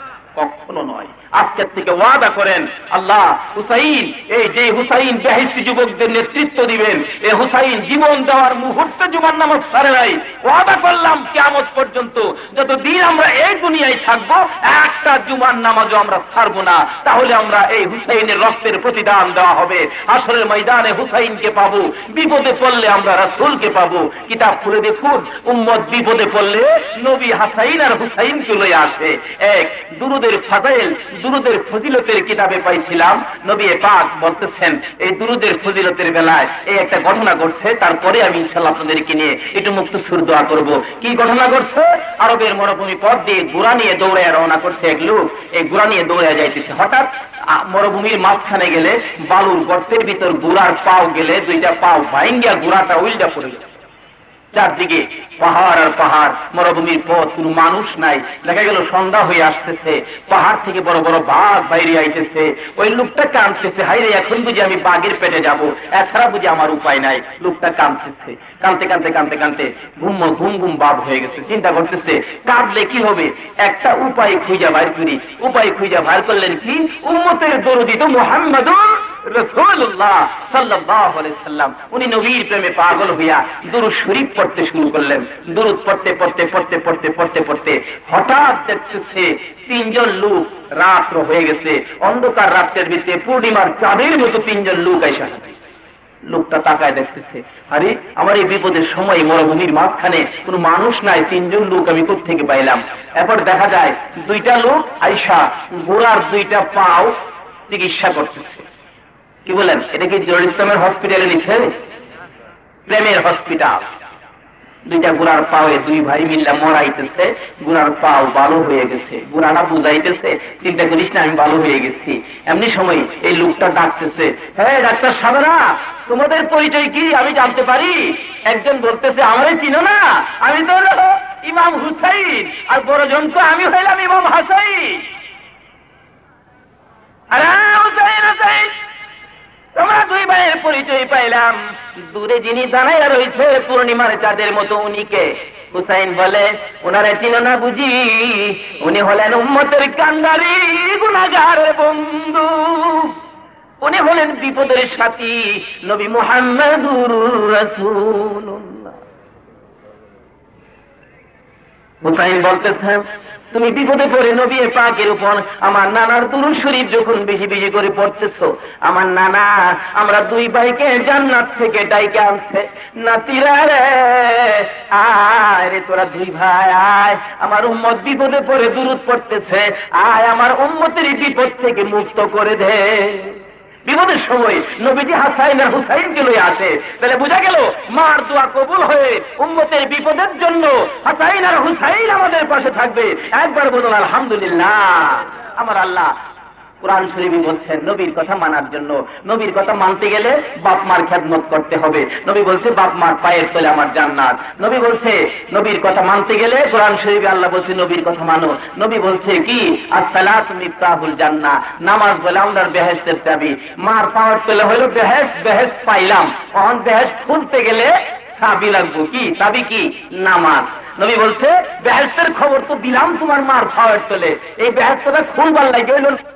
কখনো নয়। আজকের থেকে ওয়াদা করেন, আল্লাহ হুসাইন, এই যে হুসাইন বেহেশতি যুবকদের নেতৃত্ব দিবেন, এই হুসাইন জীবন দেওয়ার মুহূর্তে জুমার নামাজ ছাড়ে নাই। ওয়াদা করলাম কিয়ামত পর্যন্ত যতদিন আমরা এই দুনিয়ায় থাকবো একটা জুমার নামাজও আমরা ছাড়বো না। তাহলে আমরা এই হুসাইনের রক্তের প্রতিদান দেওয়া হবে। আসরের ময়দানে হুসাইনকে পাবো, বিপদে পড়লে আমরা রাসূলকে পাবো। কিতাব খুলে দেখুন, উম্মত বিপদে পড়লে নবী হাসাইন আর হুসাইনকে লয়ে আসে। এক দুরুদের ফাজাইল, দুরুদের ফজিলতের কিতাবে পাইছিলাম, নবী পাক বলতেছেন এই দুরুদের ফজিলতের বেলায় এই একটা ঘটনা ঘটছে। তারপরে আমি ইনশাআল্লাহ আপনাদেরকে নিয়ে একটু মুক্তসুর দোয়া করব। কি ঘটনা ঘটছে? আরবের মরুভূমি পথ দিয়ে ঘোড়া নিয়ে দৌড়ায় রওনা করছে এক লোক। এই ঘোড়া নিয়ে দৌড়ায় যাইতেছে, হঠাৎ মরুভূমির মাঝখানে গেলে বালুর গর্তের ভিতর ঘোড়ার পাও গেলে দুইটা পাও ভাঙ্গিয়া ঘোড়াটা উল্টা পড়ে গেল। চারদিকে পাহাড় আর পাহাড়, মরুভূমির পথ, কোনো মানুষ নাই। দেখা গেল সন্ধ্যা হয়ে আসতেছে, পাহাড় থেকে বড় বড় বাঘ বাইরে আইতেছে। ওই লোকটা কাঁদতেছে, হাইরে এখন বুঝি আমি বাঘের পেটে যাব, এছাড়া বুঝি আমার উপায় নাই। লোকটা কাঁদতেছে, কাঁদতে কাঁদতে কাঁদতে কাঁদতে ঘুম ঘুম ঘুম বাপ হয়ে গেছে। চিন্তা করতেছে কাঁদলে কি হবে, একটা উপায় খুঁজা বাইর করি। উপায় খুঁজা বাইর করলেন কি, উম্মতের দরদি তো মুহাম্মাদুর রাসূলুল্লাহ সাল্লাল্লাহু আলাইহি সাল্লাম, উনি নবীর প্রেমে পাগল হইয়া দুরূদ শরীফ পড়তে শুরু করলেন। দুরূদ পড়তে পড়তে পড়তে পড়তে পড়তে পড়তে হঠাৎ দেখতেছে তিনজন লোক, রাত্র হয়ে গেছে, অন্ধকার রাত্রের ভিতরে পূর্ণিমার চাঁদের মতো তিনজন লোক আইসা। লোকটা তাকায় দেখতেছে, আরে আমার এই বিপদের সময় মরুভূমির মাঝখানে কোনো মানুষ নাই, তিনজন লোক আমি কোত্থেকে পাইলাম? এরপর দেখা যায় দুইটা লোক আইসা ঘোড়ার দুইটা পাও চিকিৎসা করতেছে। কি বলেন, এটা কি জহুরুল ইসলামের হসপিটালে নিচ্ছে? প্রেমের হসপিটাল। দুইটা গুড়ার পাওয়ে দুই ভাই মিল্লা মরাইতেছে, গুড়ার পাও ভালো হয়ে গেছে। গুড়াটা বুঝাইতেছে, চিন্তা করিস না, আমি ভালো হয়ে গেছি। এমনি সময় এই লোকটা ডাকতেছে, হ্যাঁ ডাক্তার সাহেবরা, তোমাদের পরিচয় কি আমি জানতে পারি? একজন বলতেছে, আমারে চিনো না, আমি তো ইমাম হুসাইন, আর বড়জন তো আমি হইলাম ইমাম হাসাইন। আরে হুসাইন হুসাইন, তোমরা দুই ভাইয়ের পরিচয় পাইলাম। দূরে যিনি দাঁড়াইয়া রয়েছে পূর্ণিমার চাঁদের মতো, উনিকে? হুসাইন বলে, ওনারে চিনো না বুঝি? উনি হলেন উম্মতের কান্ডারি গুনাহগারের বন্ধু, উনি হলেন বিপদের সাথী নবী মুহাম্মদুর রাসূলুল্লাহ। হুসাইন বলতেছেন, তুমি বিপদে পড়ে নবী পাকের উপর আমার নানার দুরূদ শরীফ যখন বেশি বেশি করে পড়তেছো, আমার নানা আমরা দুই ভাইকে জান্নাত থেকে ডাইকে আনছে। নাতিরা রে, আয় রে তোরা দুই ভাই আয়, আমার উম্মত বিপদে পড়ে দুরূদ পড়তেছে, আয় আমার উম্মতের বিপদ থেকে মুক্ত করে দে। বিপদের সময় নবীজি হাসাইন আর হুসাইনকে লয়ে আসে। তাহলে বোঝা গেল মার দোয়া কবুল হয়ে উম্মতের বিপদের জন্য হাসাইন আর হুসাইন আমাদের পাশে থাকবে। একবার বলুন আলহামদুলিল্লাহ। আমার আল্লাহ কুরআন শরীফে বলছেন নবীর কথা মানার জন্য, নবীর কথা মানতে গেলে বাপ মার খেদমত করতে হবে। নবী বলছে বাপ মার পায়ের তলে আমার জান্নাত। নবী বলছে নবীর কথা মানতে গেলে, কোরআন শরীফে আল্লাহ বলছে নবীর কথা মানো। নবী বলছে কি, আসসালাতু মিফতাহুল জান্নাহ, নামাজ বলে আমরার বেহেশতের চাবি। মার পাওয়ার তলে হলো বেহেশত, বেহেশত পাইলাম, তখন বেহেশত খুলতে গেলে চাবি লাগবো। কি চাবি? কি? নামাজ। নবী বলছে বেহেশতের খবর তো দিলাম তোমার মার পাওয়ার তলে, এই বেহেশতটা খুলবার লাগে হইল